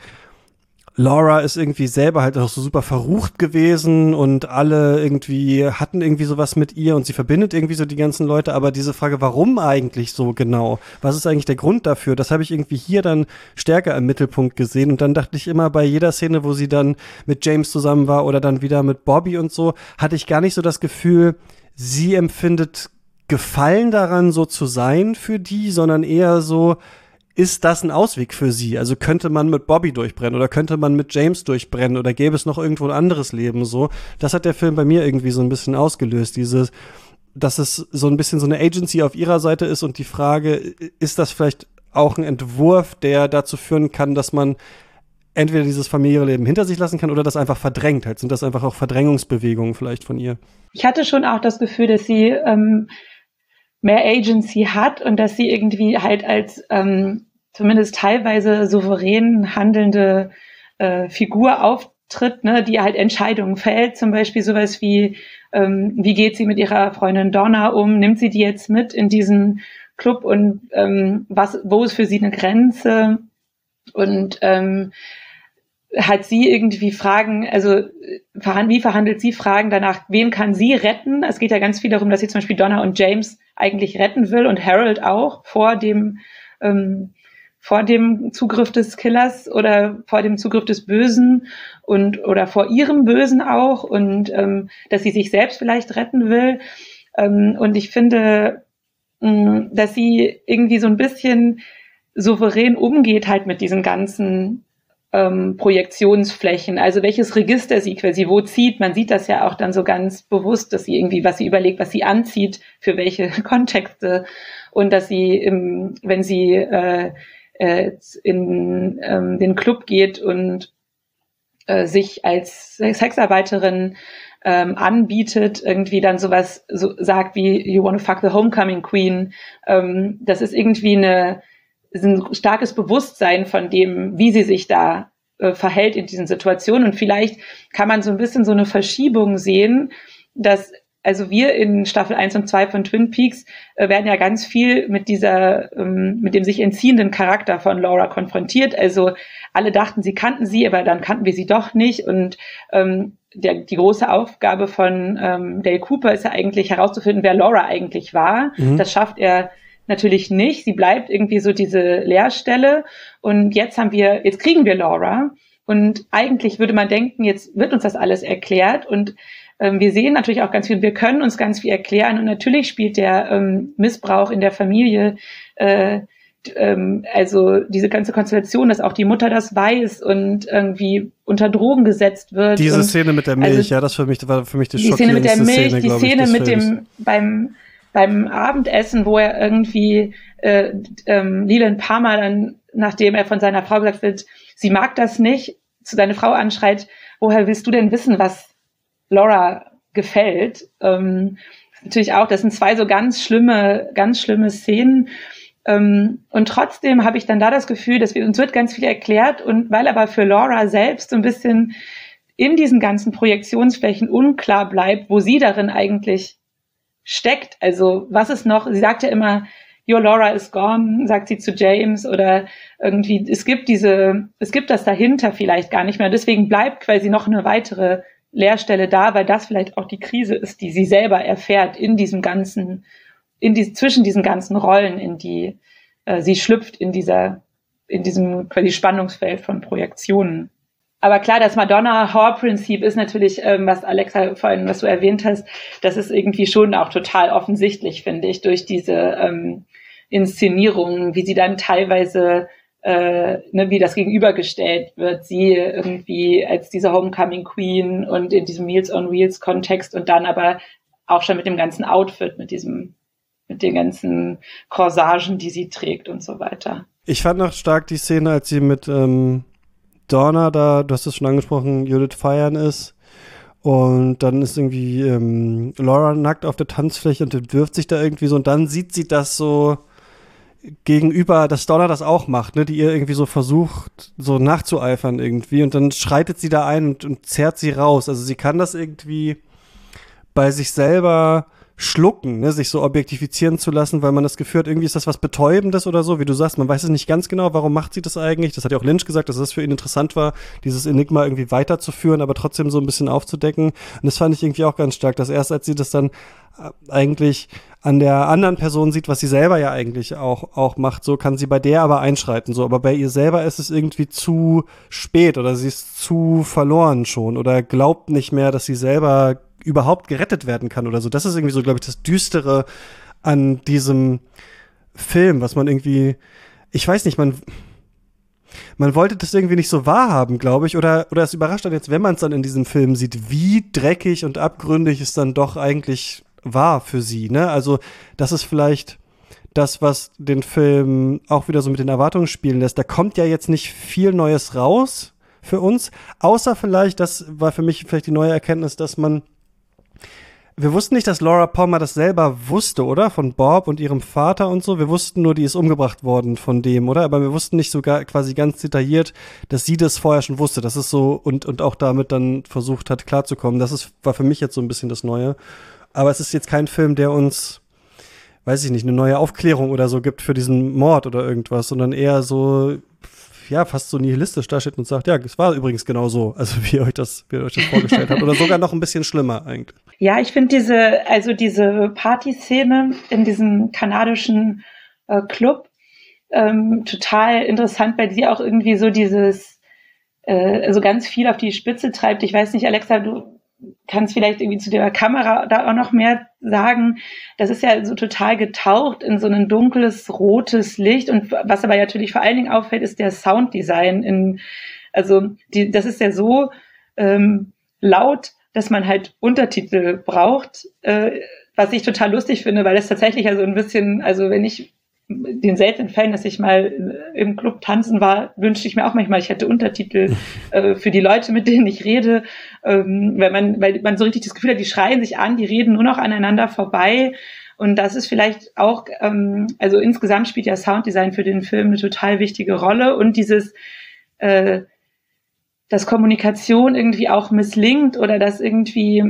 Laura ist irgendwie selber halt auch so super verrucht gewesen und alle irgendwie hatten irgendwie sowas mit ihr und sie verbindet irgendwie so die ganzen Leute, aber diese Frage, warum eigentlich so genau? Was ist eigentlich der Grund dafür? Das habe ich irgendwie hier dann stärker im Mittelpunkt gesehen und dann dachte ich immer bei jeder Szene, wo sie dann mit James zusammen war oder dann wieder mit Bobby und so, hatte ich gar nicht so das Gefühl, sie empfindet Gefallen daran, so zu sein für die, sondern eher so, ist das ein Ausweg für sie? Also könnte man mit Bobby durchbrennen oder könnte man mit James durchbrennen oder gäbe es noch irgendwo ein anderes Leben so? Das hat der Film bei mir irgendwie so ein bisschen ausgelöst, dieses, dass es so ein bisschen so eine Agency auf ihrer Seite ist und die Frage, ist das vielleicht auch ein Entwurf, der dazu führen kann, dass man entweder dieses Familienleben hinter sich lassen kann oder das einfach verdrängt halt. Sind das einfach auch Verdrängungsbewegungen vielleicht von ihr? Ich hatte schon auch das Gefühl, dass sie ähm mehr Agency hat und dass sie irgendwie halt als ähm, zumindest teilweise souverän handelnde äh, Figur auftritt, ne, die halt Entscheidungen fällt, zum Beispiel sowas wie, ähm, wie geht sie mit ihrer Freundin Donna um, nimmt sie die jetzt mit in diesen Club und ähm, was, wo ist für sie eine Grenze und ähm, hat sie irgendwie Fragen, also wie verhandelt sie Fragen danach, wen kann sie retten? Es geht ja ganz viel darum, dass sie zum Beispiel Donna und James eigentlich retten will und Harold auch vor dem ähm, vor dem Zugriff des Killers oder vor dem Zugriff des Bösen und oder vor ihrem Bösen auch und ähm, dass sie sich selbst vielleicht retten will. Ähm, und ich finde, mh, dass sie irgendwie so ein bisschen souverän umgeht halt mit diesen ganzen Ähm, Projektionsflächen, also welches Register sie quasi wo zieht. Man sieht das ja auch dann so ganz bewusst, dass sie irgendwie, was sie überlegt, was sie anzieht, für welche Kontexte und dass sie, im, wenn sie äh, äh, in ähm, den Club geht und äh, sich als Sexarbeiterin ähm, anbietet, irgendwie dann sowas so sagt wie You wanna fuck the homecoming queen. Ähm, das ist irgendwie eine, ist ein starkes Bewusstsein von dem, wie sie sich da äh, verhält in diesen Situationen. Und vielleicht kann man so ein bisschen so eine Verschiebung sehen, dass also wir in Staffel eins und zwei von Twin Peaks äh, werden ja ganz viel mit dieser, ähm, mit dem sich entziehenden Charakter von Laura konfrontiert. Also alle dachten, sie kannten sie, aber dann kannten wir sie doch nicht. Und ähm, der, die große Aufgabe von ähm, Dale Cooper ist ja eigentlich herauszufinden, wer Laura eigentlich war. Mhm. Das schafft er natürlich nicht. Sie bleibt irgendwie so diese Leerstelle. Und jetzt haben wir, jetzt kriegen wir Laura. Und eigentlich würde man denken, jetzt wird uns das alles erklärt. Und wir sehen natürlich auch ganz viel, wir können uns ganz viel erklären und natürlich spielt der ähm, Missbrauch in der Familie, äh, ähm, also diese ganze Konstellation, dass auch die Mutter das weiß und irgendwie unter Drogen gesetzt wird. Diese und, Szene mit der Milch, also, ja, das für mich, war für mich die, die Szene mit der Milch, Szene, die Szene ich, mit Films. dem beim beim Abendessen, wo er irgendwie äh, ähm, Leland Palmer dann, nachdem er von seiner Frau gesagt wird, sie mag das nicht, zu seiner Frau anschreit, woher willst du denn wissen, was Laura gefällt. Ähm, natürlich auch, das sind zwei so ganz schlimme, ganz schlimme Szenen. Ähm, und trotzdem habe ich dann da das Gefühl, dass wir, uns wird ganz viel erklärt und weil aber für Laura selbst so ein bisschen in diesen ganzen Projektionsflächen unklar bleibt, wo sie darin eigentlich steckt. Also was ist noch, sie sagt ja immer, Your Laura is gone, sagt sie zu James oder irgendwie, es gibt diese, es gibt das dahinter vielleicht gar nicht mehr. Deswegen bleibt quasi noch eine weitere Leerstelle da, weil das vielleicht auch die Krise ist, die sie selber erfährt in diesem ganzen, in die, zwischen diesen ganzen Rollen, in die äh, sie schlüpft in dieser, in diesem quasi Spannungsfeld von Projektionen. Aber klar, das Madonna-Whore-Prinzip ist natürlich, ähm, was Alexa vorhin, was du erwähnt hast, das ist irgendwie schon auch total offensichtlich, finde ich, durch diese ähm, Inszenierungen, wie sie dann teilweise Äh, ne, wie das gegenübergestellt wird, sie irgendwie als diese Homecoming Queen und in diesem Meals on Wheels Kontext und dann aber auch schon mit dem ganzen Outfit, mit diesem, mit den ganzen Corsagen, die sie trägt und so weiter. Ich fand noch stark die Szene, als sie mit ähm, Donna da, du hast es schon angesprochen, Judith feiern ist und dann ist irgendwie ähm, Laura nackt auf der Tanzfläche und wirft sich da irgendwie so und dann sieht sie das so gegenüber, dass Donna das auch macht, ne, die ihr irgendwie so versucht, so nachzueifern irgendwie und dann schreitet sie da ein und, und zerrt sie raus. Also sie kann das irgendwie bei sich selber schlucken, ne, sich so objektifizieren zu lassen, weil man das Gefühl hat, irgendwie ist das was Betäubendes oder so, wie du sagst, man weiß es nicht ganz genau, warum macht sie das eigentlich? Das hat ja auch Lynch gesagt, dass das für ihn interessant war, dieses Enigma irgendwie weiterzuführen, aber trotzdem so ein bisschen aufzudecken. Und das fand ich irgendwie auch ganz stark, dass erst als sie das dann eigentlich an der anderen Person sieht, was sie selber ja eigentlich auch, auch macht, so kann sie bei der aber einschreiten, so, aber bei ihr selber ist es irgendwie zu spät oder sie ist zu verloren schon oder glaubt nicht mehr, dass sie selber überhaupt gerettet werden kann oder so. Das ist irgendwie so, glaube ich, das Düstere an diesem Film, was man irgendwie, ich weiß nicht, man man wollte das irgendwie nicht so wahrhaben, glaube ich, oder oder es überrascht dann jetzt, wenn man es dann in diesem Film sieht, wie dreckig und abgründig es dann doch eigentlich war für sie, ne? Also, das ist vielleicht das, was den Film auch wieder so mit den Erwartungen spielen lässt. Da kommt ja jetzt nicht viel Neues raus für uns, außer vielleicht, das war für mich vielleicht die neue Erkenntnis, dass man wir wussten nicht, dass Laura Palmer das selber wusste, oder? Von Bob und ihrem Vater und so. Wir wussten nur, die ist umgebracht worden von dem, oder? Aber wir wussten nicht sogar quasi ganz detailliert, dass sie das vorher schon wusste. Das ist so, und, und auch damit dann versucht hat, klarzukommen. Das ist, war für mich jetzt so ein bisschen das Neue. Aber es ist jetzt kein Film, der uns, weiß ich nicht, eine neue Aufklärung oder so gibt für diesen Mord oder irgendwas, sondern eher so, ja, fast so nihilistisch da steht und sagt, ja, es war übrigens genau so, also wie ihr euch das, wie ihr euch das vorgestellt habt. Oder sogar noch ein bisschen schlimmer eigentlich. Ja, ich finde diese, also diese Partyszene in diesem kanadischen äh, Club ähm, total interessant, weil sie auch irgendwie so dieses, äh, also ganz viel auf die Spitze treibt. Ich weiß nicht, Alexa, du kannst vielleicht irgendwie zu der Kamera da auch noch mehr sagen. Das ist ja so total getaucht in so ein dunkles, rotes Licht. Und was aber natürlich vor allen Dingen auffällt, ist der Sounddesign. In, also die, das ist ja so ähm, laut, dass man halt Untertitel braucht, äh, was ich total lustig finde, weil das tatsächlich ja so ein bisschen, also wenn ich den seltenen Fällen, dass ich mal im Club tanzen war, wünschte ich mir auch manchmal, ich hätte Untertitel äh, für die Leute, mit denen ich rede, ähm, weil man, weil man so richtig das Gefühl hat, die schreien sich an, die reden nur noch aneinander vorbei. Und das ist vielleicht auch, ähm, also insgesamt spielt ja Sounddesign für den Film eine total wichtige Rolle und dieses, äh, dass Kommunikation irgendwie auch misslingt oder dass irgendwie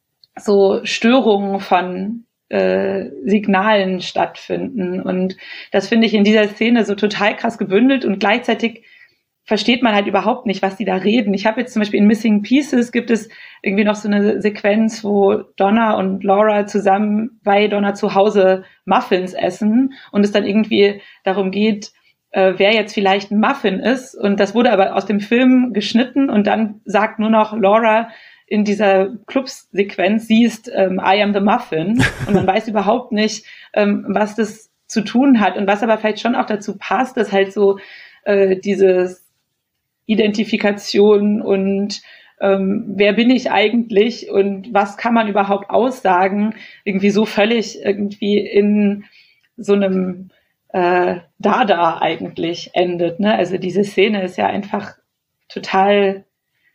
so Störungen von äh, Signalen stattfinden. Und das finde ich in dieser Szene so total krass gebündelt und gleichzeitig versteht man halt überhaupt nicht, was die da reden. Ich habe jetzt zum Beispiel in Missing Pieces gibt es irgendwie noch so eine Sequenz, wo Donna und Laura zusammen bei Donna zu Hause Muffins essen und es dann irgendwie darum geht, äh, wer jetzt vielleicht ein Muffin ist. Und das wurde aber aus dem Film geschnitten und dann sagt nur noch Laura in dieser Clubsequenz, sie ist ähm, I am the Muffin und man weiß überhaupt nicht, ähm, was das zu tun hat und was aber vielleicht schon auch dazu passt, dass halt so äh, dieses Identifikation und ähm, wer bin ich eigentlich und was kann man überhaupt aussagen, irgendwie so völlig irgendwie in so einem äh, Dada eigentlich endet. Ne? Also diese Szene ist ja einfach total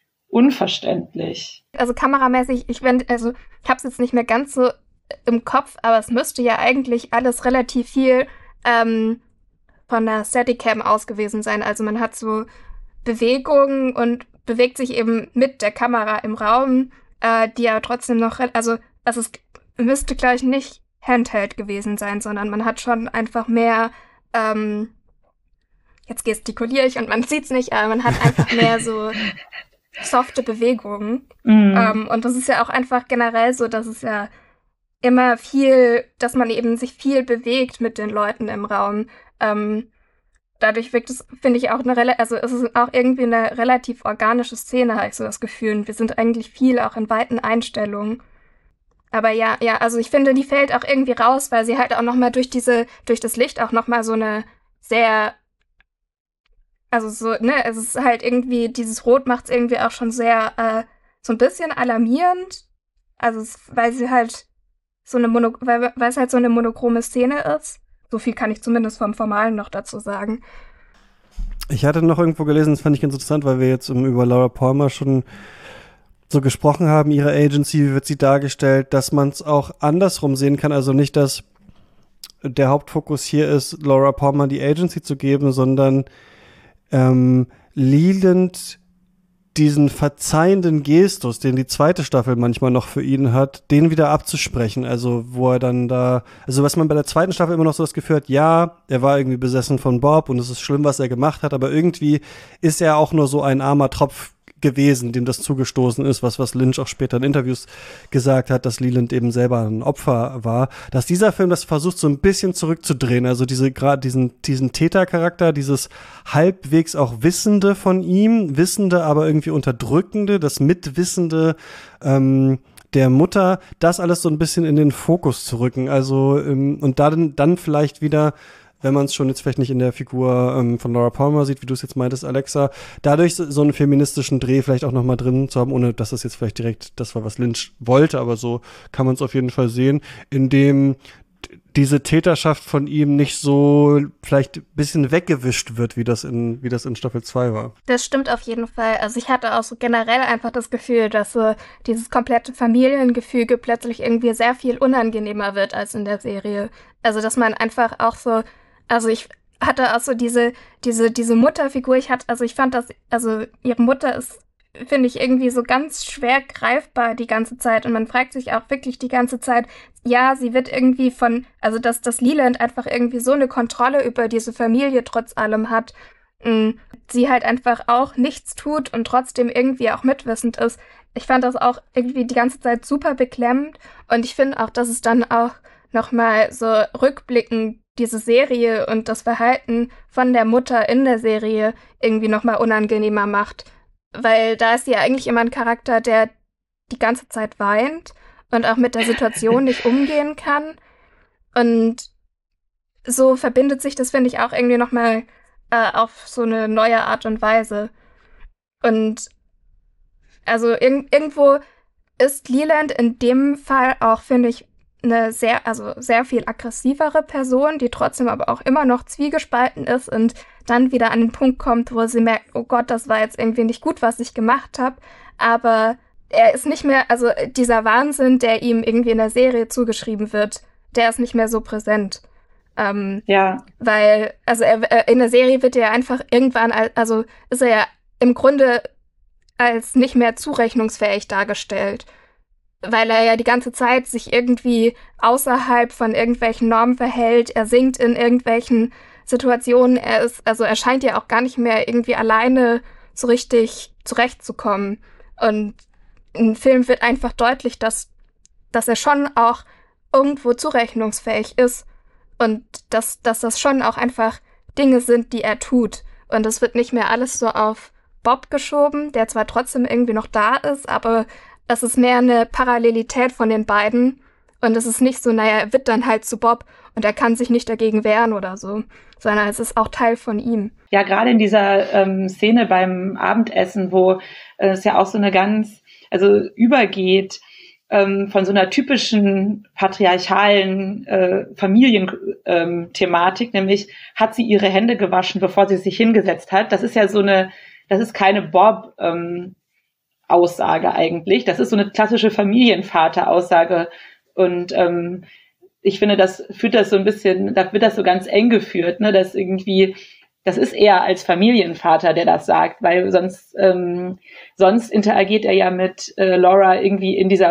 unverständlich. Also kameramäßig, ich finde, also ich habe es jetzt nicht mehr ganz so im Kopf, aber es müsste ja eigentlich alles relativ viel ähm, von der Steadicam aus gewesen sein. Also man hat so Bewegungen und bewegt sich eben mit der Kamera im Raum, äh, die aber trotzdem noch, also, also es müsste, glaube ich, nicht Handheld gewesen sein, sondern man hat schon einfach mehr, ähm, jetzt gestikuliere ich und man sieht's nicht, aber man hat einfach mehr so softe Bewegungen. Mm. Ähm, und das ist ja auch einfach generell so, dass es ja immer viel, dass man eben sich viel bewegt mit den Leuten im Raum. Ähm, Dadurch wirkt es, finde ich, auch eine, Rel- also es ist auch irgendwie eine relativ organische Szene, habe ich so das Gefühl. Und wir sind eigentlich viel auch in weiten Einstellungen. Aber ja, ja, also ich finde, die fällt auch irgendwie raus, weil sie halt auch nochmal durch diese, durch das Licht auch nochmal so eine sehr, also so, ne, es ist halt irgendwie, dieses Rot macht es irgendwie auch schon sehr, äh, so ein bisschen alarmierend. Also es, weil sie halt so eine Mono, weil, weil es halt so eine monochrome Szene ist. So viel kann ich zumindest vom Formalen noch dazu sagen. Ich hatte noch irgendwo gelesen, das fand ich ganz interessant, weil wir jetzt um, über Laura Palmer schon so gesprochen haben, ihre Agency, wie wird sie dargestellt, dass man es auch andersrum sehen kann. Also nicht, dass der Hauptfokus hier ist, Laura Palmer die Agency zu geben, sondern ähm, Leland diesen verzeihenden Gestus, den die zweite Staffel manchmal noch für ihn hat, den wieder abzusprechen. Also wo er dann da, also was man bei der zweiten Staffel immer noch so das Gefühl hat, ja, er war irgendwie besessen von Bob und es ist schlimm, was er gemacht hat, aber irgendwie ist er auch nur so ein armer Tropf gewesen, dem das zugestoßen ist, was was Lynch auch später in Interviews gesagt hat, dass Leland eben selber ein Opfer war, dass dieser Film das versucht so ein bisschen zurückzudrehen, also diese gerade diesen diesen Tätercharakter, dieses halbwegs auch Wissende von ihm, Wissende, aber irgendwie Unterdrückende, das Mitwissende ähm, der Mutter, das alles so ein bisschen in den Fokus zu rücken, also ähm, und dann dann vielleicht wieder, wenn man es schon jetzt vielleicht nicht in der Figur ähm, von Laura Palmer sieht, wie du es jetzt meintest, Alexa, dadurch so, so einen feministischen Dreh vielleicht auch noch mal drin zu haben, ohne dass das jetzt vielleicht direkt das war, was Lynch wollte, aber so kann man es auf jeden Fall sehen, indem diese Täterschaft von ihm nicht so vielleicht ein bisschen weggewischt wird, wie das in wie das in Staffel zwei war. Das stimmt auf jeden Fall. Also ich hatte auch so generell einfach das Gefühl, dass so dieses komplette Familiengefüge plötzlich irgendwie sehr viel unangenehmer wird als in der Serie. Also dass man einfach auch so, also ich hatte auch so diese diese diese Mutterfigur, ich hatte, also ich fand das, also ihre Mutter ist, finde ich, irgendwie so ganz schwer greifbar die ganze Zeit und man fragt sich auch wirklich die ganze Zeit, ja, sie wird irgendwie von, also dass das Leland einfach irgendwie so eine Kontrolle über diese Familie trotz allem hat, mh, sie halt einfach auch nichts tut und trotzdem irgendwie auch mitwissend ist. Ich fand das auch irgendwie die ganze Zeit super beklemmend und ich finde auch, dass es dann auch nochmal so rückblickend diese Serie und das Verhalten von der Mutter in der Serie irgendwie nochmal unangenehmer macht. Weil da ist sie ja eigentlich immer ein Charakter, der die ganze Zeit weint und auch mit der Situation nicht umgehen kann. Und so verbindet sich das, finde ich, auch irgendwie nochmal äh, auf so eine neue Art und Weise. Und also irg- irgendwo ist Leland in dem Fall auch, finde ich, eine sehr, also sehr viel aggressivere Person, die trotzdem aber auch immer noch zwiegespalten ist und dann wieder an den Punkt kommt, wo sie merkt, oh Gott, das war jetzt irgendwie nicht gut, was ich gemacht habe. Aber er ist nicht mehr, also dieser Wahnsinn, der ihm irgendwie in der Serie zugeschrieben wird, der ist nicht mehr so präsent. Ähm, ja. Weil, also er, in der Serie wird er einfach irgendwann, also ist er ja im Grunde als nicht mehr zurechnungsfähig dargestellt. Weil er ja die ganze Zeit sich irgendwie außerhalb von irgendwelchen Normen verhält. Er singt in irgendwelchen Situationen. Er ist, also er scheint ja auch gar nicht mehr irgendwie alleine so richtig zurechtzukommen. Und im Film wird einfach deutlich, dass, dass er schon auch irgendwo zurechnungsfähig ist. Und dass, dass das schon auch einfach Dinge sind, die er tut. Und es wird nicht mehr alles so auf Bob geschoben, der zwar trotzdem irgendwie noch da ist, aber es ist mehr eine Parallelität von den beiden. Und es ist nicht so, naja, er wird dann halt zu Bob und er kann sich nicht dagegen wehren oder so, sondern es ist auch Teil von ihm. Ja, gerade in dieser ähm, Szene beim Abendessen, wo äh, es ja auch so eine ganz, also übergeht ähm, von so einer typischen patriarchalen äh, Familienthematik, ähm, nämlich hat sie ihre Hände gewaschen, bevor sie sich hingesetzt hat. Das ist ja so eine, das ist keine Bob- ähm, Aussage eigentlich. Das ist so eine klassische Familienvater-Aussage. Und ähm, ich finde, das führt das so ein bisschen, da wird das so ganz eng geführt, ne, dass irgendwie, das ist eher als Familienvater, der das sagt, weil sonst, ähm, sonst interagiert er ja mit äh, Laura irgendwie in dieser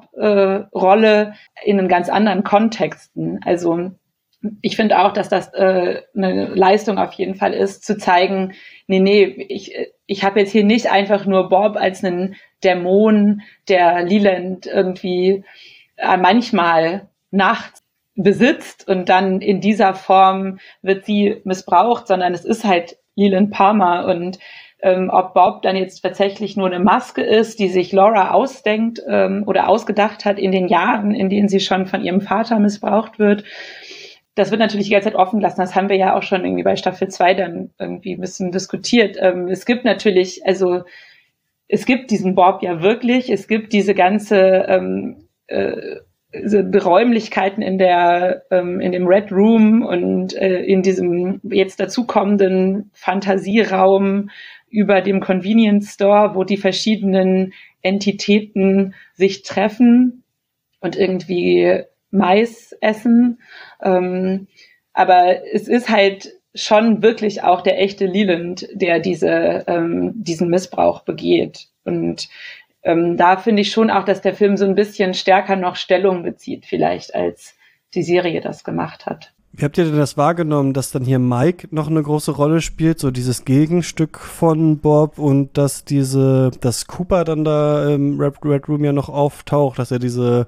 Bob-Rolle äh, in einen ganz anderen Kontexten. Also ich finde auch, dass das äh, eine Leistung auf jeden Fall ist, zu zeigen, nee, nee, ich, ich habe jetzt hier nicht einfach nur Bob als einen Dämon, der Leland irgendwie äh, manchmal nachts besitzt und dann in dieser Form wird sie missbraucht, sondern es ist halt Leland Palmer. Und ähm, ob Bob dann jetzt tatsächlich nur eine Maske ist, die sich Laura ausdenkt ähm, oder ausgedacht hat in den Jahren, in denen sie schon von ihrem Vater missbraucht wird, das wird natürlich die ganze Zeit offen gelassen. Das haben wir ja auch schon irgendwie bei Staffel zwei dann irgendwie ein bisschen diskutiert. Ähm, es gibt natürlich, also es gibt diesen Bob ja wirklich. Es gibt diese ganze ähm, äh, diese Räumlichkeiten in der ähm, in dem Red Room und äh, in diesem jetzt dazukommenden Fantasieraum über dem Convenience Store, wo die verschiedenen Entitäten sich treffen und irgendwie Mais essen. Ähm, aber es ist halt schon wirklich auch der echte Leland, der diese, ähm, diesen Missbrauch begeht. Und ähm, da finde ich schon auch, dass der Film so ein bisschen stärker noch Stellung bezieht, vielleicht, als die Serie das gemacht hat. Wie habt ihr denn das wahrgenommen, dass dann hier Mike noch eine große Rolle spielt, so dieses Gegenstück von Bob, und dass diese, dass Cooper dann da im Red, Red Room ja noch auftaucht, dass er diese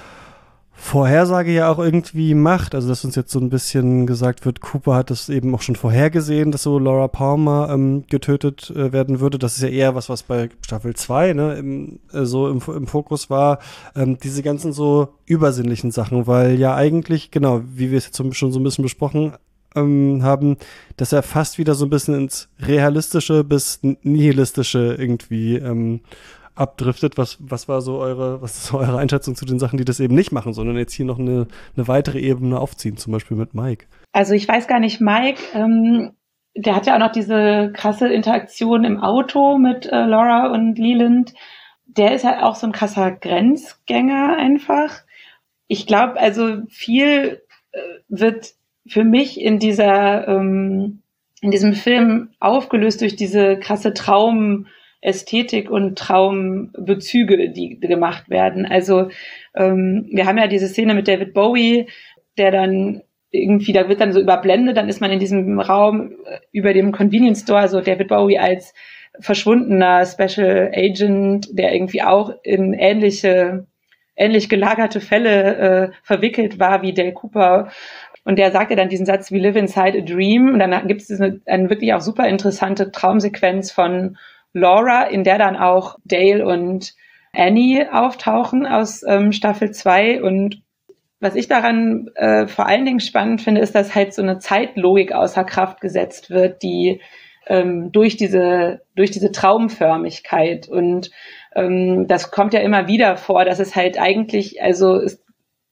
Vorhersage ja auch irgendwie macht, also dass uns jetzt so ein bisschen gesagt wird, Cooper hat das eben auch schon vorhergesehen, dass so Laura Palmer ähm, getötet äh, werden würde. Das ist ja eher was, was bei Staffel zwei ne, im, äh, so im, im Fokus war, ähm, diese ganzen so übersinnlichen Sachen, weil ja eigentlich, genau, wie wir es jetzt schon so ein bisschen besprochen ähm, haben, dass er fast wieder so ein bisschen ins Realistische bis Nihilistische irgendwie ähm, abdriftet. Was, was war so eure, was ist so eure Einschätzung zu den Sachen, die das eben nicht machen, sondern jetzt hier noch eine, eine weitere Ebene aufziehen, zum Beispiel mit Mike? Also ich weiß gar nicht, Mike, ähm, der hat ja auch noch diese krasse Interaktion im Auto mit äh, Laura und Leland. Der ist ja auch so ein krasser Grenzgänger einfach. Ich glaube, also viel äh, wird für mich in dieser, ähm, in diesem Film aufgelöst durch diese krasse Traum- Ästhetik und Traumbezüge, die gemacht werden. Also ähm, wir haben ja diese Szene mit David Bowie, der dann irgendwie, da wird dann so überblendet, dann ist man in diesem Raum über dem Convenience Store, also David Bowie als verschwundener Special Agent, der irgendwie auch in ähnliche, ähnlich gelagerte Fälle äh, verwickelt war wie Dale Cooper. Und der sagt ja dann diesen Satz, we live inside a dream. Und dann gibt es eine, eine wirklich auch super interessante Traumsequenz von Laura, in der dann auch Dale und Annie auftauchen aus ähm, Staffel zwei. Und was ich daran äh, vor allen Dingen spannend finde, ist, dass halt so eine Zeitlogik außer Kraft gesetzt wird, die ähm, durch diese durch diese Traumförmigkeit. Und ähm, das kommt ja immer wieder vor, dass es halt eigentlich, also es,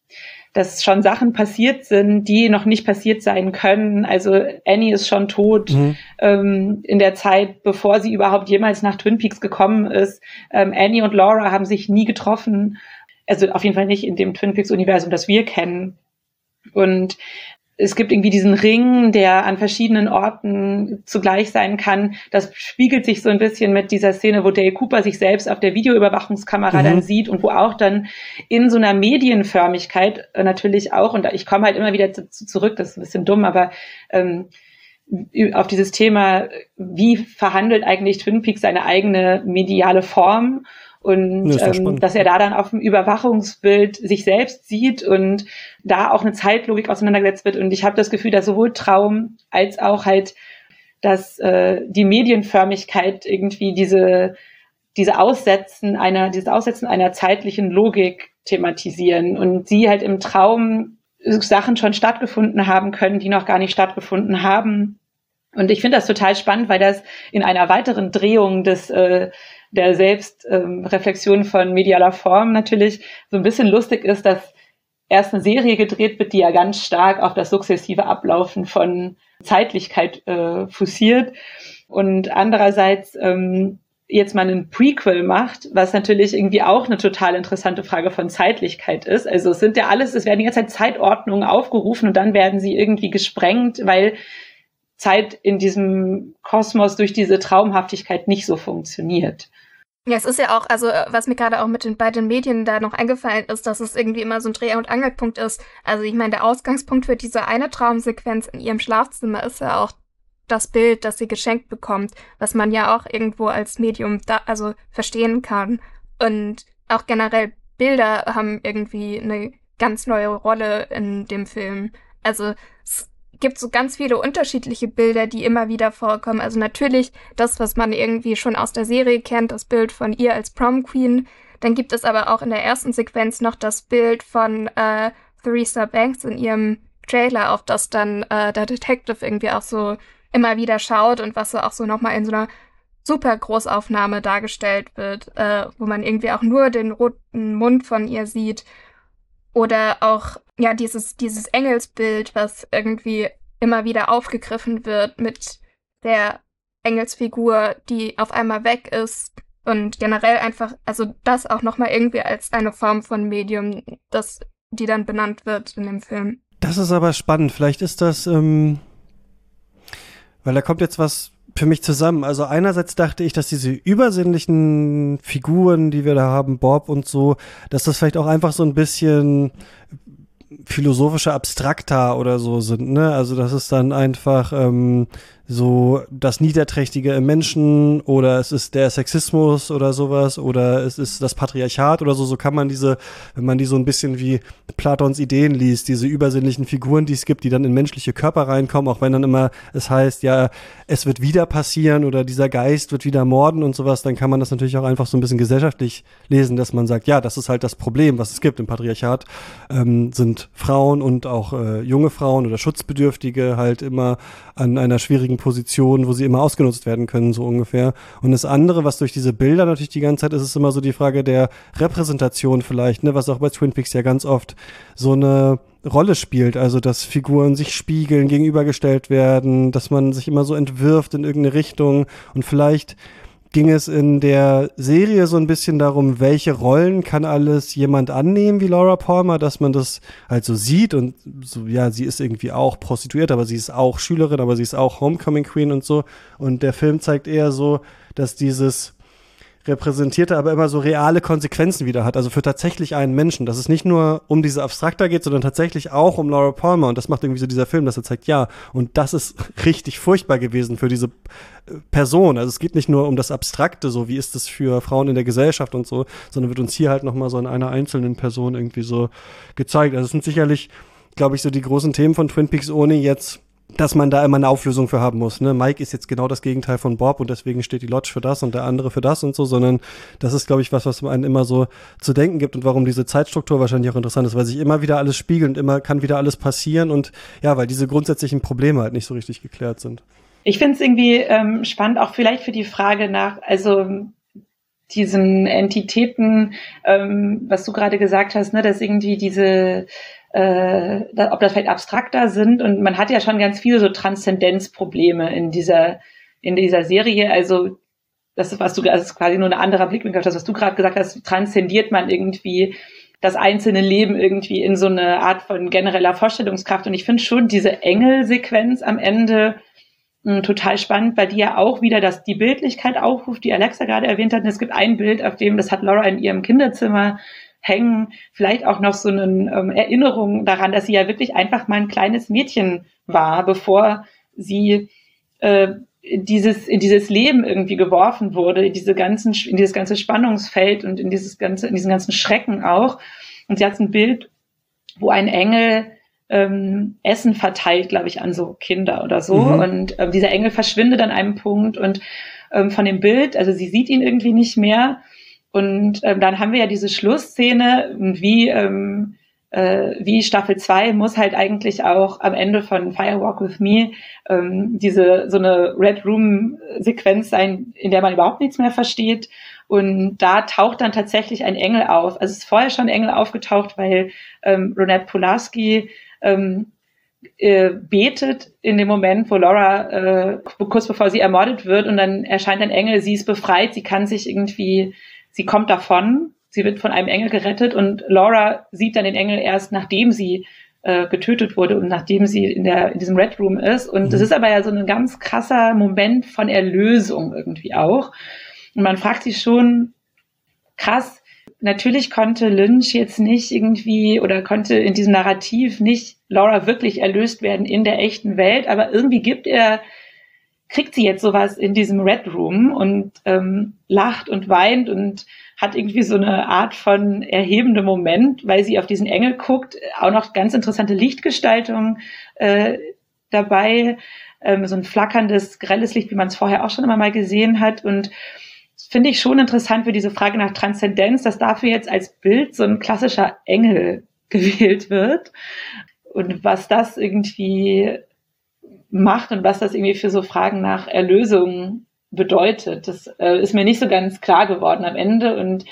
dass schon Sachen passiert sind, die noch nicht passiert sein können. Also Annie ist schon tot mhm. ähm, in der Zeit, bevor sie überhaupt jemals nach Twin Peaks gekommen ist. Ähm, Annie und Laura haben sich nie getroffen. Also auf jeden Fall nicht in dem Twin Peaks-Universum, das wir kennen. Und es gibt irgendwie diesen Ring, der an verschiedenen Orten zugleich sein kann. Das spiegelt sich so ein bisschen mit dieser Szene, wo Dale Cooper sich selbst auf der Videoüberwachungskamera mhm. dann sieht und wo auch dann in so einer Medienförmigkeit äh, natürlich auch, und ich komme halt immer wieder zu, zurück, das ist ein bisschen dumm, aber ähm, auf dieses Thema, wie verhandelt eigentlich Twin Peaks seine eigene mediale Form? Und ja, ähm, dass er da dann auf dem Überwachungsbild sich selbst sieht und da auch eine Zeitlogik auseinandergesetzt wird. Und ich habe das Gefühl, dass sowohl Traum als auch halt, dass äh, die Medienförmigkeit irgendwie diese diese Aussetzen einer dieses Aussetzen einer zeitlichen Logik thematisieren und sie halt im Traum Sachen schon stattgefunden haben können, die noch gar nicht stattgefunden haben. Und ich finde das total spannend, weil das in einer weiteren Drehung des äh, der Selbstreflexion ähm, von medialer Form natürlich so ein bisschen lustig ist, dass erst eine Serie gedreht wird, die ja ganz stark auf das sukzessive Ablaufen von Zeitlichkeit äh, fussiert und andererseits ähm, jetzt mal einen Prequel macht, was natürlich irgendwie auch eine total interessante Frage von Zeitlichkeit ist. Also es sind ja alles, es werden die ganze Zeit Zeitordnungen aufgerufen und dann werden sie irgendwie gesprengt, weil Zeit in diesem Kosmos durch diese Traumhaftigkeit nicht so funktioniert. Ja, es ist ja auch, also was mir gerade auch mit den beiden Medien da noch eingefallen ist, dass es irgendwie immer so ein Dreh- und Angelpunkt ist. Also ich meine, der Ausgangspunkt für diese eine Traumsequenz in ihrem Schlafzimmer ist ja auch das Bild, das sie geschenkt bekommt, was man ja auch irgendwo als Medium da, also verstehen kann. Und auch generell Bilder haben irgendwie eine ganz neue Rolle in dem Film. Also es gibt so ganz viele unterschiedliche Bilder, die immer wieder vorkommen. Also natürlich das, was man irgendwie schon aus der Serie kennt, das Bild von ihr als Prom Queen. Dann gibt es aber auch in der ersten Sequenz noch das Bild von äh, Theresa Banks in ihrem Trailer, auf das dann äh, der Detective irgendwie auch so immer wieder schaut und was so auch so nochmal in so einer super Großaufnahme dargestellt wird, äh, wo man irgendwie auch nur den roten Mund von ihr sieht. Oder auch, ja, dieses, dieses Engelsbild, was irgendwie immer wieder aufgegriffen wird mit der Engelsfigur, die auf einmal weg ist. Und generell einfach, also das auch nochmal irgendwie als eine Form von Medium, das, die dann benannt wird in dem Film. Das ist aber spannend. Vielleicht ist das, ähm, weil da kommt jetzt was für mich zusammen. Also einerseits dachte ich, dass diese übersinnlichen Figuren, die wir da haben, Bob und so, dass das vielleicht auch einfach so ein bisschen philosophische Abstrakta oder so sind, ne? Also das ist dann einfach ähm, so das Niederträchtige im Menschen oder es ist der Sexismus oder sowas oder es ist das Patriarchat oder so. So kann man diese, wenn man die so ein bisschen wie Platons Ideen liest, diese übersinnlichen Figuren, die es gibt, die dann in menschliche Körper reinkommen, auch wenn dann immer es heißt, ja, es wird wieder passieren oder dieser Geist wird wieder morden und sowas, dann kann man das natürlich auch einfach so ein bisschen gesellschaftlich lesen, dass man sagt, ja, das ist halt das Problem, was es gibt im Patriarchat, ähm, sind Frauen und auch äh, junge Frauen oder Schutzbedürftige halt immer an einer schwierigen Position, wo sie immer ausgenutzt werden können, so ungefähr. Und das andere, was durch diese Bilder natürlich die ganze Zeit ist, ist immer so die Frage der Repräsentation vielleicht, ne, was auch bei Twin Peaks ja ganz oft so eine Rolle spielt, also dass Figuren sich spiegeln, gegenübergestellt werden, dass man sich immer so entwirft in irgendeine Richtung und vielleicht ging es in der Serie so ein bisschen darum, welche Rollen kann alles jemand annehmen wie Laura Palmer, dass man das halt so sieht und so, ja, sie ist irgendwie auch prostituiert, aber sie ist auch Schülerin, aber sie ist auch Homecoming Queen und so. Und der Film zeigt eher so, dass dieses repräsentierte, aber immer so reale Konsequenzen wieder hat, also für tatsächlich einen Menschen, dass es nicht nur um diese Abstrakta geht, sondern tatsächlich auch um Laura Palmer und das macht irgendwie so dieser Film, dass er zeigt, ja, und das ist richtig furchtbar gewesen für diese Person, also es geht nicht nur um das Abstrakte, so wie ist es für Frauen in der Gesellschaft und so, sondern wird uns hier halt nochmal so in einer einzelnen Person irgendwie so gezeigt, also es sind sicherlich, glaube ich, so die großen Themen von Twin Peaks, ohne jetzt dass man da immer eine Auflösung für haben muss, ne? Mike ist jetzt genau das Gegenteil von Bob und deswegen steht die Lodge für das und der andere für das und so, sondern das ist, glaube ich, was, was einem immer so zu denken gibt und warum diese Zeitstruktur wahrscheinlich auch interessant ist, weil sich immer wieder alles spiegelt und immer kann wieder alles passieren und ja, weil diese grundsätzlichen Probleme halt nicht so richtig geklärt sind. Ich finde es irgendwie ähm, spannend, auch vielleicht für die Frage nach, also diesen Entitäten, ähm, was du gerade gesagt hast, ne, dass irgendwie diese äh, da, ob das vielleicht abstrakter sind. Und man hat ja schon ganz viele so Transzendenzprobleme in dieser, in dieser Serie. Also das ist, was du, das ist quasi nur ein anderer Blickwinkel auf das, was du gerade gesagt hast, transzendiert man irgendwie das einzelne Leben irgendwie in so eine Art von genereller Vorstellungskraft. Und ich finde schon diese Engelsequenz am Ende mh, total spannend, weil die ja auch wieder das, die Bildlichkeit aufruft, die Alexa gerade erwähnt hat. Und es gibt ein Bild, auf dem, das hat Laura in ihrem Kinderzimmer hängen, vielleicht auch noch so eine ähm, Erinnerung daran, dass sie ja wirklich einfach mal ein kleines Mädchen war, bevor sie äh, dieses, in dieses Leben irgendwie geworfen wurde, in diese ganzen, in dieses ganze Spannungsfeld und in dieses ganze, in diesen ganzen Schrecken auch. Und sie hat ein Bild, wo ein Engel ähm, Essen verteilt, glaube ich, an so Kinder oder so. Mhm. Und ähm, dieser Engel verschwindet an einem Punkt und ähm, von dem Bild, also sie sieht ihn irgendwie nicht mehr. Und ähm, dann haben wir ja diese Schlussszene, wie ähm, äh, wie Staffel zwei muss halt eigentlich auch am Ende von Fire Walk with Me ähm, diese so eine Red Room Sequenz sein, in der man überhaupt nichts mehr versteht. Und da taucht dann tatsächlich ein Engel auf. Also es ist vorher schon ein Engel aufgetaucht, weil ähm, Ronette Pulaski ähm, äh, betet in dem Moment, wo Laura äh, kurz bevor sie ermordet wird, und dann erscheint ein Engel, sie ist befreit, sie kann sich irgendwie, sie kommt davon, sie wird von einem Engel gerettet, und Laura sieht dann den Engel erst, nachdem sie äh, getötet wurde und nachdem sie in der in diesem Red Room ist. Und mhm. das ist aber ja so ein ganz krasser Moment von Erlösung irgendwie auch. Und man fragt sich schon, krass, natürlich konnte Lynch jetzt nicht irgendwie oder konnte in diesem Narrativ nicht Laura wirklich erlöst werden in der echten Welt, aber irgendwie gibt er, kriegt sie jetzt sowas in diesem Red Room und ähm, lacht und weint und hat irgendwie so eine Art von erhebendem Moment, weil sie auf diesen Engel guckt, auch noch ganz interessante Lichtgestaltung äh, dabei, ähm, so ein flackerndes, grelles Licht, wie man es vorher auch schon immer mal gesehen hat. Und das finde ich schon interessant für diese Frage nach Transzendenz, dass dafür jetzt als Bild so ein klassischer Engel gewählt wird. Und was das irgendwie macht und was das irgendwie für so Fragen nach Erlösung bedeutet, das äh, ist mir nicht so ganz klar geworden am Ende. Und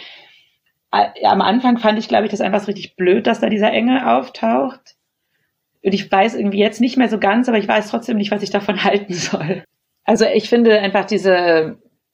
äh, am Anfang fand ich, glaube ich, das einfach so richtig blöd, dass da dieser Engel auftaucht. Und ich weiß irgendwie jetzt nicht mehr so ganz, aber ich weiß trotzdem nicht, was ich davon halten soll. Also ich finde einfach diese,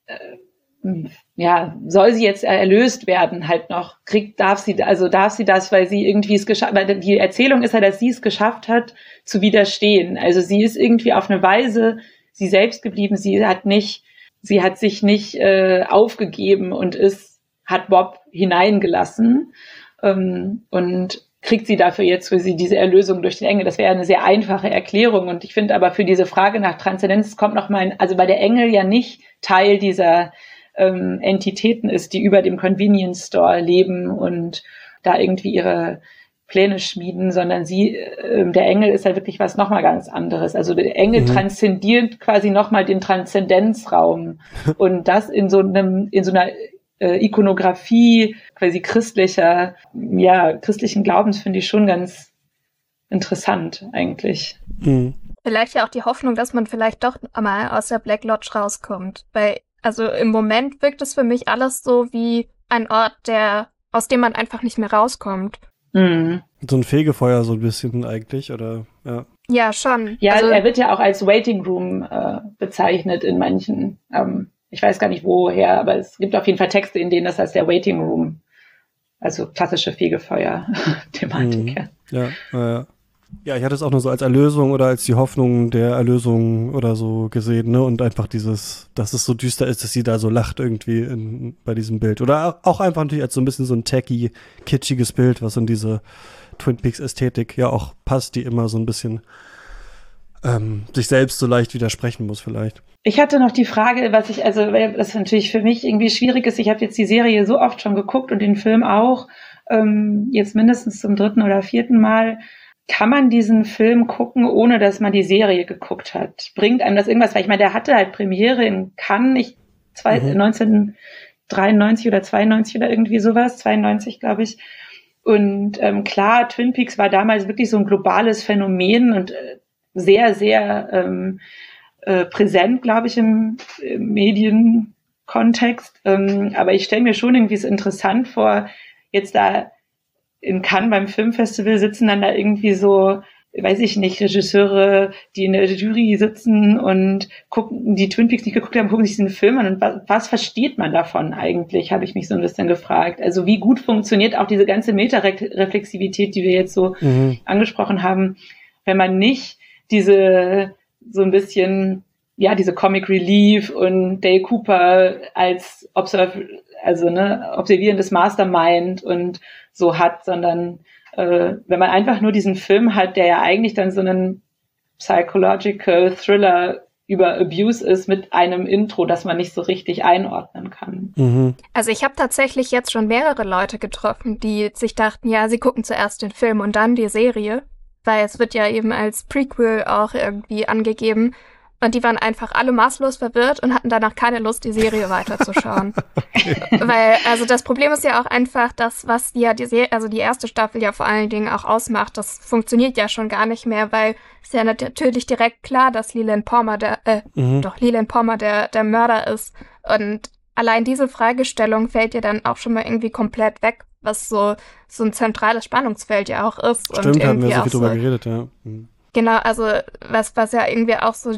äh, ja, soll sie jetzt erlöst werden halt noch, kriegt, darf sie, also darf sie das, weil sie irgendwie es geschafft, weil die Erzählung ist ja, dass sie es geschafft hat, zu widerstehen. Also sie ist irgendwie auf eine Weise sie selbst geblieben, sie hat nicht, sie hat sich nicht äh, aufgegeben und ist, hat Bob hineingelassen, ähm, und kriegt sie dafür jetzt für sie diese Erlösung durch den Engel. Das wäre eine sehr einfache Erklärung. Und ich finde aber für diese Frage nach Transzendenz kommt noch mal ein, also weil der Engel ja nicht Teil dieser ähm, Entitäten ist, die über dem Convenience Store leben und da irgendwie ihre Pläne schmieden, sondern sie, äh, der Engel ist ja wirklich was nochmal ganz anderes. Also der Engel mhm. transzendiert quasi nochmal den Transzendenzraum und das in so einem, in so einer äh, Ikonografie quasi christlicher, ja, christlichen Glaubens finde ich schon ganz interessant eigentlich. Mhm. Vielleicht ja auch die Hoffnung, dass man vielleicht doch mal aus der Black Lodge rauskommt, weil also im Moment wirkt es für mich alles so wie ein Ort, der, aus dem man einfach nicht mehr rauskommt. Mhm. So ein Fegefeuer so ein bisschen eigentlich, oder? Ja, ja schon. Ja, also, er wird ja auch als Waiting Room äh, bezeichnet in manchen, ähm, ich weiß gar nicht woher, aber es gibt auf jeden Fall Texte, in denen das als der Waiting Room, also klassische Fegefeuer-Thematik. Mhm. Ja, ja, ja. Ja, ich hatte es auch nur so als Erlösung oder als die Hoffnung der Erlösung oder so gesehen, ne? Und einfach dieses, dass es so düster ist, dass sie da so lacht irgendwie in, bei diesem Bild. Oder auch einfach natürlich als so ein bisschen so ein tacky, kitschiges Bild, was in diese Twin Peaks-Ästhetik ja auch passt, die immer so ein bisschen ähm, sich selbst so leicht widersprechen muss vielleicht. Ich hatte noch die Frage, was ich, also das natürlich für mich irgendwie schwierig ist, ich habe jetzt die Serie so oft schon geguckt und den Film auch, ähm, jetzt mindestens zum dritten oder vierten Mal. Kann man diesen Film gucken, ohne dass man die Serie geguckt hat? Bringt einem das irgendwas? Weil ich meine, der hatte halt Premiere in Cannes, ich, zwei, mhm. neunzehnhundertdreiundneunzig oder zweiundneunzig oder irgendwie sowas, zweiundneunzig glaube ich. Und ähm, klar, Twin Peaks war damals wirklich so ein globales Phänomen und äh, sehr, sehr ähm, äh, präsent, glaube ich, im, im Medienkontext. Ähm, aber ich stelle mir schon irgendwie so interessant vor, jetzt da in Cannes beim Filmfestival sitzen dann da irgendwie so, weiß ich nicht, Regisseure, die in der Jury sitzen und gucken, die Twin Peaks nicht geguckt haben, gucken sich diesen Film an. Und was, was versteht man davon eigentlich, habe ich mich so ein bisschen gefragt. Also wie gut funktioniert auch diese ganze Metareflexivität, die wir jetzt so mhm. angesprochen haben, wenn man nicht diese so ein bisschen, ja, diese Comic Relief und Dale Cooper als Observ- also ne, observierendes Mastermind und so hat, sondern äh, wenn man einfach nur diesen Film hat, der ja eigentlich dann so einen Psychological Thriller über Abuse ist mit einem Intro, das man nicht so richtig einordnen kann. Mhm. Also ich habe tatsächlich jetzt schon mehrere Leute getroffen, die sich dachten, ja, sie gucken zuerst den Film und dann die Serie, weil es wird ja eben als Prequel auch irgendwie angegeben. Und die waren einfach alle maßlos verwirrt und hatten danach keine Lust, die Serie weiterzuschauen. Okay. Weil, also das Problem ist ja auch einfach, das, was ja die Serie, also die erste Staffel ja vor allen Dingen auch ausmacht, das funktioniert ja schon gar nicht mehr, weil es ja natürlich direkt klar, dass Leland Palmer der, äh, mhm. doch Leland Palmer der, der Mörder ist. Und allein diese Fragestellung fällt ja dann auch schon mal irgendwie komplett weg, was so, so ein zentrales Spannungsfeld ja auch ist. Stimmt, und haben wir so viel so, drüber geredet, ja. Mhm. Genau, also was, was ja irgendwie auch so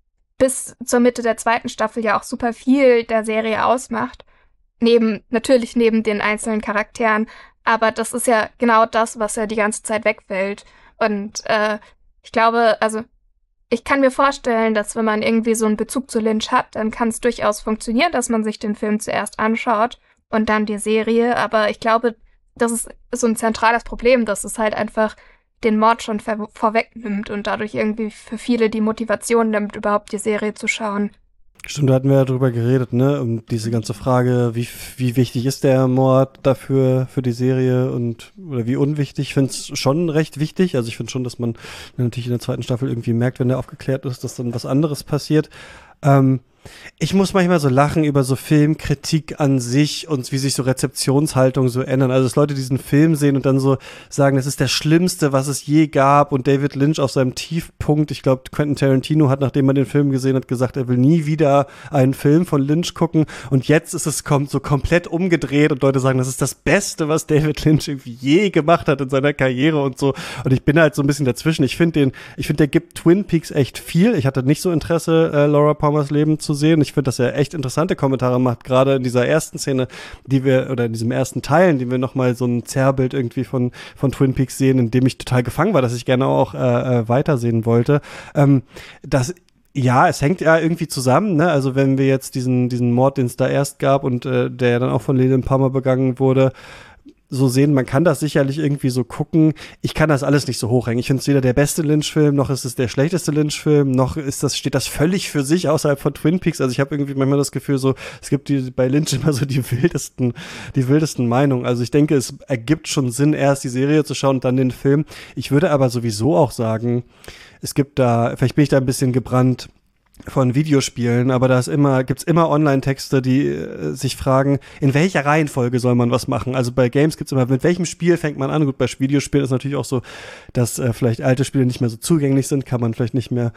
bis zur Mitte der zweiten Staffel ja auch super viel der Serie ausmacht. Neben, natürlich neben den einzelnen Charakteren. Aber das ist ja genau das, was ja die ganze Zeit wegfällt. Und äh, ich glaube, also ich kann mir vorstellen, dass wenn man irgendwie so einen Bezug zu Lynch hat, dann kann es durchaus funktionieren, dass man sich den Film zuerst anschaut und dann die Serie. Aber ich glaube, das ist so ein zentrales Problem, dass es halt einfach den Mord schon ver- vorwegnimmt und dadurch irgendwie für viele die Motivation nimmt, überhaupt die Serie zu schauen. Stimmt, da hatten wir ja drüber geredet, ne, um diese ganze Frage, wie wie wichtig ist der Mord dafür, für die Serie und, oder wie unwichtig. Ich finde es schon recht wichtig, also ich finde schon, dass man natürlich in der zweiten Staffel irgendwie merkt, wenn der aufgeklärt ist, dass dann was anderes passiert. Ähm, ich muss manchmal so lachen über so Filmkritik an sich und wie sich so Rezeptionshaltungen so ändern. Also, dass Leute diesen Film sehen und dann so sagen, das ist der Schlimmste, was es je gab, und David Lynch auf seinem Tiefpunkt. Ich glaube, Quentin Tarantino hat, nachdem er den Film gesehen hat, gesagt, er will nie wieder einen Film von Lynch gucken, und jetzt ist es kommt so komplett umgedreht und Leute sagen, das ist das Beste, was David Lynch irgendwie je gemacht hat in seiner Karriere und so. Und ich bin halt so ein bisschen dazwischen. Ich finde den, ich finde, der gibt Twin Peaks echt viel. Ich hatte nicht so Interesse, äh, Laura Palmers Leben zu sehen. Ich finde, dass er echt interessante Kommentare macht, gerade in dieser ersten Szene, die wir, oder in diesem ersten Teil, in dem wir nochmal so ein Zerrbild irgendwie von, von Twin Peaks sehen, in dem ich total gefangen war, dass ich gerne auch äh, weitersehen wollte. Ähm, das Ja, es hängt ja irgendwie zusammen, ne? Also wenn wir jetzt diesen, diesen Mord, den es da erst gab und äh, der dann auch von Leland Palmer begangen wurde, so sehen, man kann das sicherlich irgendwie so gucken. Ich kann das alles nicht so hochhängen. Ich finde es weder der beste Lynch-Film, noch ist es der schlechteste Lynch-Film, noch ist das, steht das völlig für sich außerhalb von Twin Peaks. Also ich habe irgendwie manchmal das Gefühl, so, es gibt die, bei Lynch immer so die wildesten, die wildesten Meinungen. Also ich denke, es ergibt schon Sinn, erst die Serie zu schauen und dann den Film. Ich würde aber sowieso auch sagen, es gibt da, vielleicht bin ich da ein bisschen gebrannt von Videospielen, aber da ist immer, gibt's immer Online-Texte, die äh, sich fragen, in welcher Reihenfolge soll man was machen? Also bei Games gibt's immer, mit welchem Spiel fängt man an? Gut, bei Videospielen ist natürlich auch so, dass äh, vielleicht alte Spiele nicht mehr so zugänglich sind, kann man vielleicht nicht mehr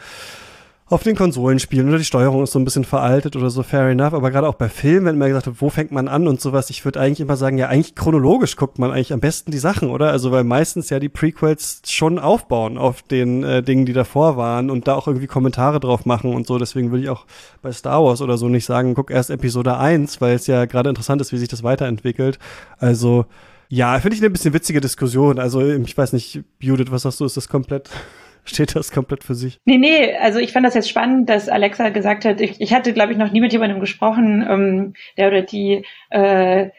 auf den Konsolen spielen oder die Steuerung ist so ein bisschen veraltet oder so, fair enough. Aber gerade auch bei Filmen, wenn man gesagt hat, wo fängt man an und sowas, ich würde eigentlich immer sagen, ja, eigentlich chronologisch guckt man eigentlich am besten die Sachen, oder? Also weil meistens ja die Prequels schon aufbauen auf den äh, Dingen, die davor waren und da auch irgendwie Kommentare drauf machen und so. Deswegen würde ich auch bei Star Wars oder so nicht sagen, guck erst Episode eins, weil es ja gerade interessant ist, wie sich das weiterentwickelt. Also ja, finde ich eine bisschen witzige Diskussion. Also ich weiß nicht, Judith, was sagst du, ist das komplett... Steht das komplett für sich? Nee, nee, also ich fand das jetzt spannend, dass Alexa gesagt hat, ich, ich hatte, glaube ich, noch nie mit jemandem gesprochen, ähm, der oder die, äh,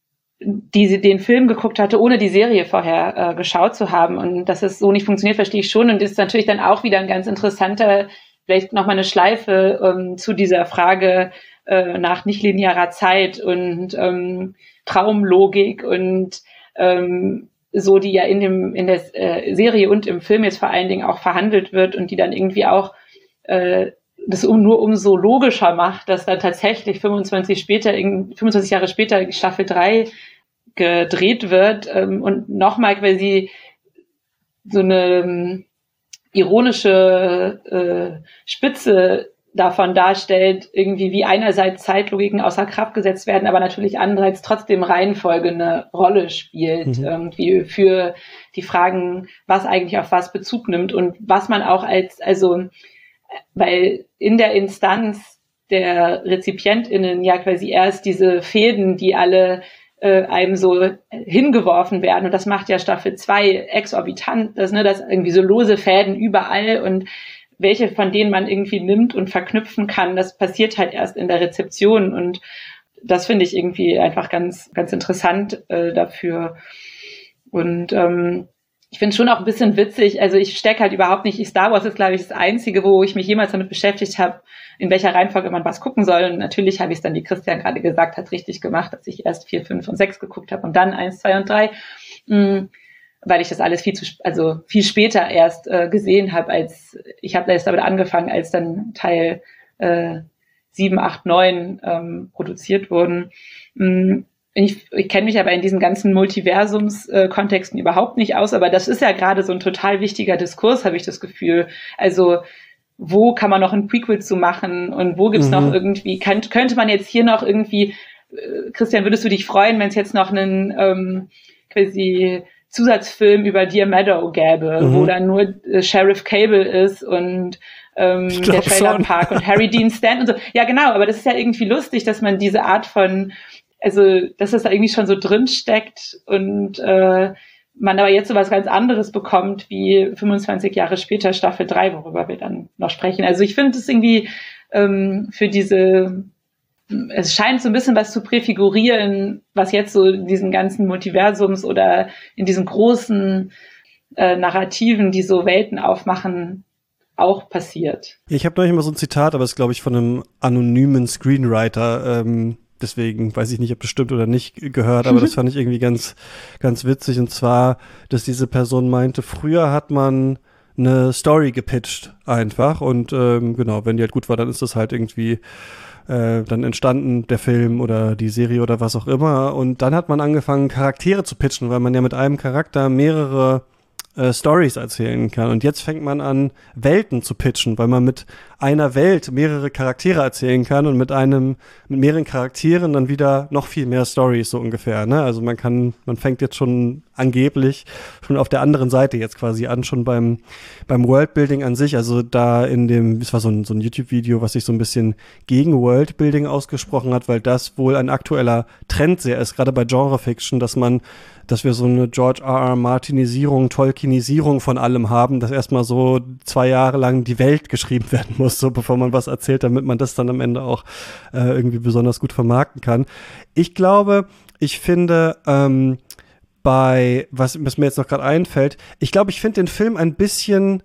die den Film geguckt hatte, ohne die Serie vorher äh, geschaut zu haben. Und dass es so nicht funktioniert, verstehe ich schon. Und ist natürlich dann auch wieder ein ganz interessanter, vielleicht nochmal eine Schleife ähm, zu dieser Frage äh, nach nichtlinearer Zeit und ähm, Traumlogik und ähm, so, die ja in dem in der äh, Serie und im Film jetzt vor allen Dingen auch verhandelt wird und die dann irgendwie auch äh, das um, nur umso logischer macht, dass dann tatsächlich fünfundzwanzig später, fünfundzwanzig Jahre später Staffel drei gedreht wird ähm, und nochmal quasi so eine ähm, ironische äh, Spitze davon darstellt, irgendwie wie einerseits Zeitlogiken außer Kraft gesetzt werden, aber natürlich andererseits trotzdem Reihenfolge eine Rolle spielt, mhm. irgendwie für die Fragen, was eigentlich auf was Bezug nimmt und was man auch als, also, weil in der Instanz der RezipientInnen ja quasi erst diese Fäden, die alle äh, einem so hingeworfen werden, und das macht ja Staffel zwei exorbitant, das, ne, das irgendwie so lose Fäden überall, und welche von denen man irgendwie nimmt und verknüpfen kann, das passiert halt erst in der Rezeption, und das finde ich irgendwie einfach ganz, ganz interessant äh, dafür. Und ähm, ich finde es schon auch ein bisschen witzig, also ich stecke halt überhaupt nicht, Star Wars ist, glaube ich, das Einzige, wo ich mich jemals damit beschäftigt habe, in welcher Reihenfolge man was gucken soll. Und natürlich habe ich es dann, wie Christian gerade gesagt hat, richtig gemacht, dass ich erst vier, fünf und sechs geguckt habe und dann eins, zwei und drei. Mhm. Weil ich das alles viel zu, also viel später erst äh, gesehen habe, als ich habe erst damit angefangen, als dann Teil äh, sieben, acht, neun ähm, produziert wurden. Mm, ich ich kenne mich aber in diesen ganzen Multiversums-Kontexten äh, überhaupt nicht aus, aber das ist ja gerade so ein total wichtiger Diskurs, habe ich das Gefühl. Also wo kann man noch ein Prequel zu machen und wo gibt's mhm. noch irgendwie, kann, könnte man jetzt hier noch irgendwie, äh, Christian, würdest du dich freuen, wenn es jetzt noch einen ähm, quasi Zusatzfilm über Dear Meadow gäbe, mhm. wo dann nur äh, Sheriff Cable ist und ähm, der Trailerpark und Harry Dean Stanton und so. Ja, genau, aber das ist ja irgendwie lustig, dass man diese Art von, also, dass das da irgendwie schon so drin steckt und äh, man aber jetzt so was ganz anderes bekommt, wie fünfundzwanzig Jahre später Staffel drei, worüber wir dann noch sprechen. Also ich finde es irgendwie ähm, für diese, es scheint so ein bisschen was zu präfigurieren, was jetzt so in diesen ganzen Multiversums oder in diesen großen äh, Narrativen, die so Welten aufmachen, auch passiert. Ich habe neulich mal so ein Zitat, aber es ist, glaube ich, von einem anonymen Screenwriter, ähm, deswegen weiß ich nicht, ob das stimmt oder nicht, gehört, aber das fand ich irgendwie ganz, ganz witzig, und zwar, dass diese Person meinte, früher hat man eine Story gepitcht einfach, und ähm, genau, wenn die halt gut war, dann ist das halt irgendwie Äh, dann entstanden der Film oder die Serie oder was auch immer, und dann hat man angefangen, Charaktere zu pitchen, weil man ja mit einem Charakter mehrere äh, Stories erzählen kann, und jetzt fängt man an, Welten zu pitchen, weil man mit einer Welt mehrere Charaktere erzählen kann und mit einem, mit mehreren Charakteren dann wieder noch viel mehr Stories, so ungefähr, ne? Also man kann, man fängt jetzt schon angeblich schon auf der anderen Seite jetzt quasi an, schon beim, beim Worldbuilding an sich, also da in dem, es war so ein, so ein YouTube-Video, was sich so ein bisschen gegen Worldbuilding ausgesprochen hat, weil das wohl ein aktueller Trend sehr ist, gerade bei Genre-Fiction, dass man, dass wir so eine George R R. Martinisierung, Tolkienisierung von allem haben, dass erstmal so zwei Jahre lang die Welt geschrieben werden muss, so bevor man was erzählt, damit man das dann am Ende auch äh, irgendwie besonders gut vermarkten kann. Ich glaube, ich finde, ähm, bei, was, was mir jetzt noch gerade einfällt, ich glaube, ich finde den Film ein bisschen,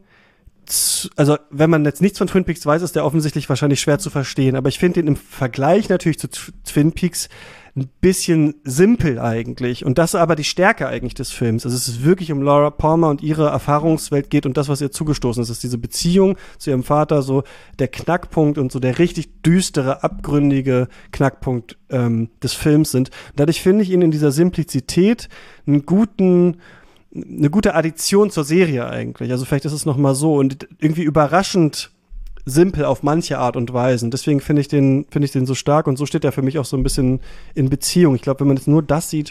zu, also wenn man jetzt nichts von Twin Peaks weiß, ist der offensichtlich wahrscheinlich schwer zu verstehen, aber ich finde den im Vergleich natürlich zu Twin Peaks ein bisschen simpel eigentlich, und das ist aber die Stärke eigentlich des Films. Also es ist wirklich um Laura Palmer und ihre Erfahrungswelt geht und das, was ihr zugestoßen ist, ist diese Beziehung zu ihrem Vater, so der Knackpunkt und so der richtig düstere, abgründige Knackpunkt ähm, des Films sind. Und dadurch finde ich ihn in dieser Simplizität einen guten eine gute Addition zur Serie eigentlich. Also vielleicht ist es noch mal so und irgendwie überraschend simpel auf manche Art und Weise. Deswegen finde ich den, finde ich den so stark, und so steht er für mich auch so ein bisschen in Beziehung. Ich glaube, wenn man jetzt nur das sieht,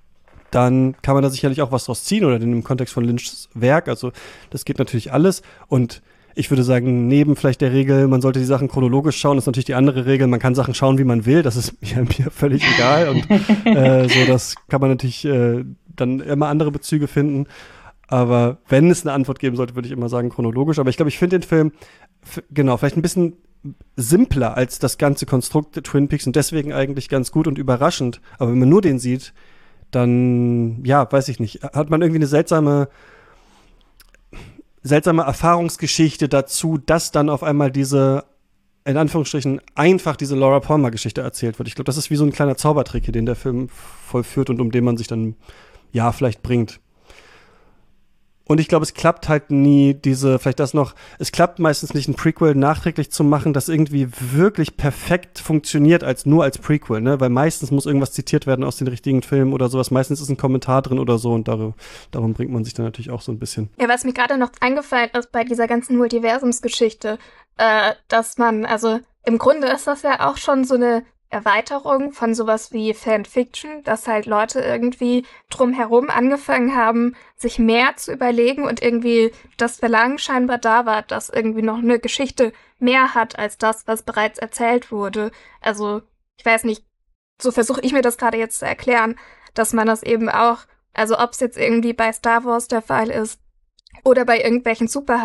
dann kann man da sicherlich auch was draus ziehen, oder im Kontext von Lynchs Werk. Also das geht natürlich alles, und ich würde sagen, neben vielleicht der Regel, man sollte die Sachen chronologisch schauen, ist natürlich die andere Regel, man kann Sachen schauen, wie man will. Das ist mir, mir völlig egal, und äh, so, das kann man natürlich äh, dann immer andere Bezüge finden. Aber wenn es eine Antwort geben sollte, würde ich immer sagen chronologisch. Aber ich glaube, ich finde den Film f- genau, vielleicht ein bisschen simpler als das ganze Konstrukt der Twin Peaks und deswegen eigentlich ganz gut und überraschend. Aber wenn man nur den sieht, dann, ja, weiß ich nicht, hat man irgendwie eine seltsame seltsame Erfahrungsgeschichte dazu, dass dann auf einmal diese, in Anführungsstrichen, einfach diese Laura Palmer-Geschichte erzählt wird. Ich glaube, das ist wie so ein kleiner Zaubertrick, den der Film vollführt und um den man sich dann, ja, vielleicht bringt. Und ich glaube, es klappt halt nie, diese, vielleicht das noch, es klappt meistens nicht, ein Prequel nachträglich zu machen, das irgendwie wirklich perfekt funktioniert, als nur als Prequel, ne? Weil meistens muss irgendwas zitiert werden aus den richtigen Filmen oder sowas. Meistens ist ein Kommentar drin oder so, und darum, darum bringt man sich dann natürlich auch so ein bisschen. Ja, was mir gerade noch eingefallen ist bei dieser ganzen Multiversumsgeschichte, äh, dass man, also im Grunde ist das ja auch schon so eine Erweiterung von sowas wie Fanfiction, dass halt Leute irgendwie drumherum angefangen haben, sich mehr zu überlegen und irgendwie das Verlangen scheinbar da war, dass irgendwie noch eine Geschichte mehr hat als das, was bereits erzählt wurde. Also, ich weiß nicht, so versuche ich mir das gerade jetzt zu erklären, dass man das eben auch, also ob es jetzt irgendwie bei Star Wars der Fall ist oder bei irgendwelchen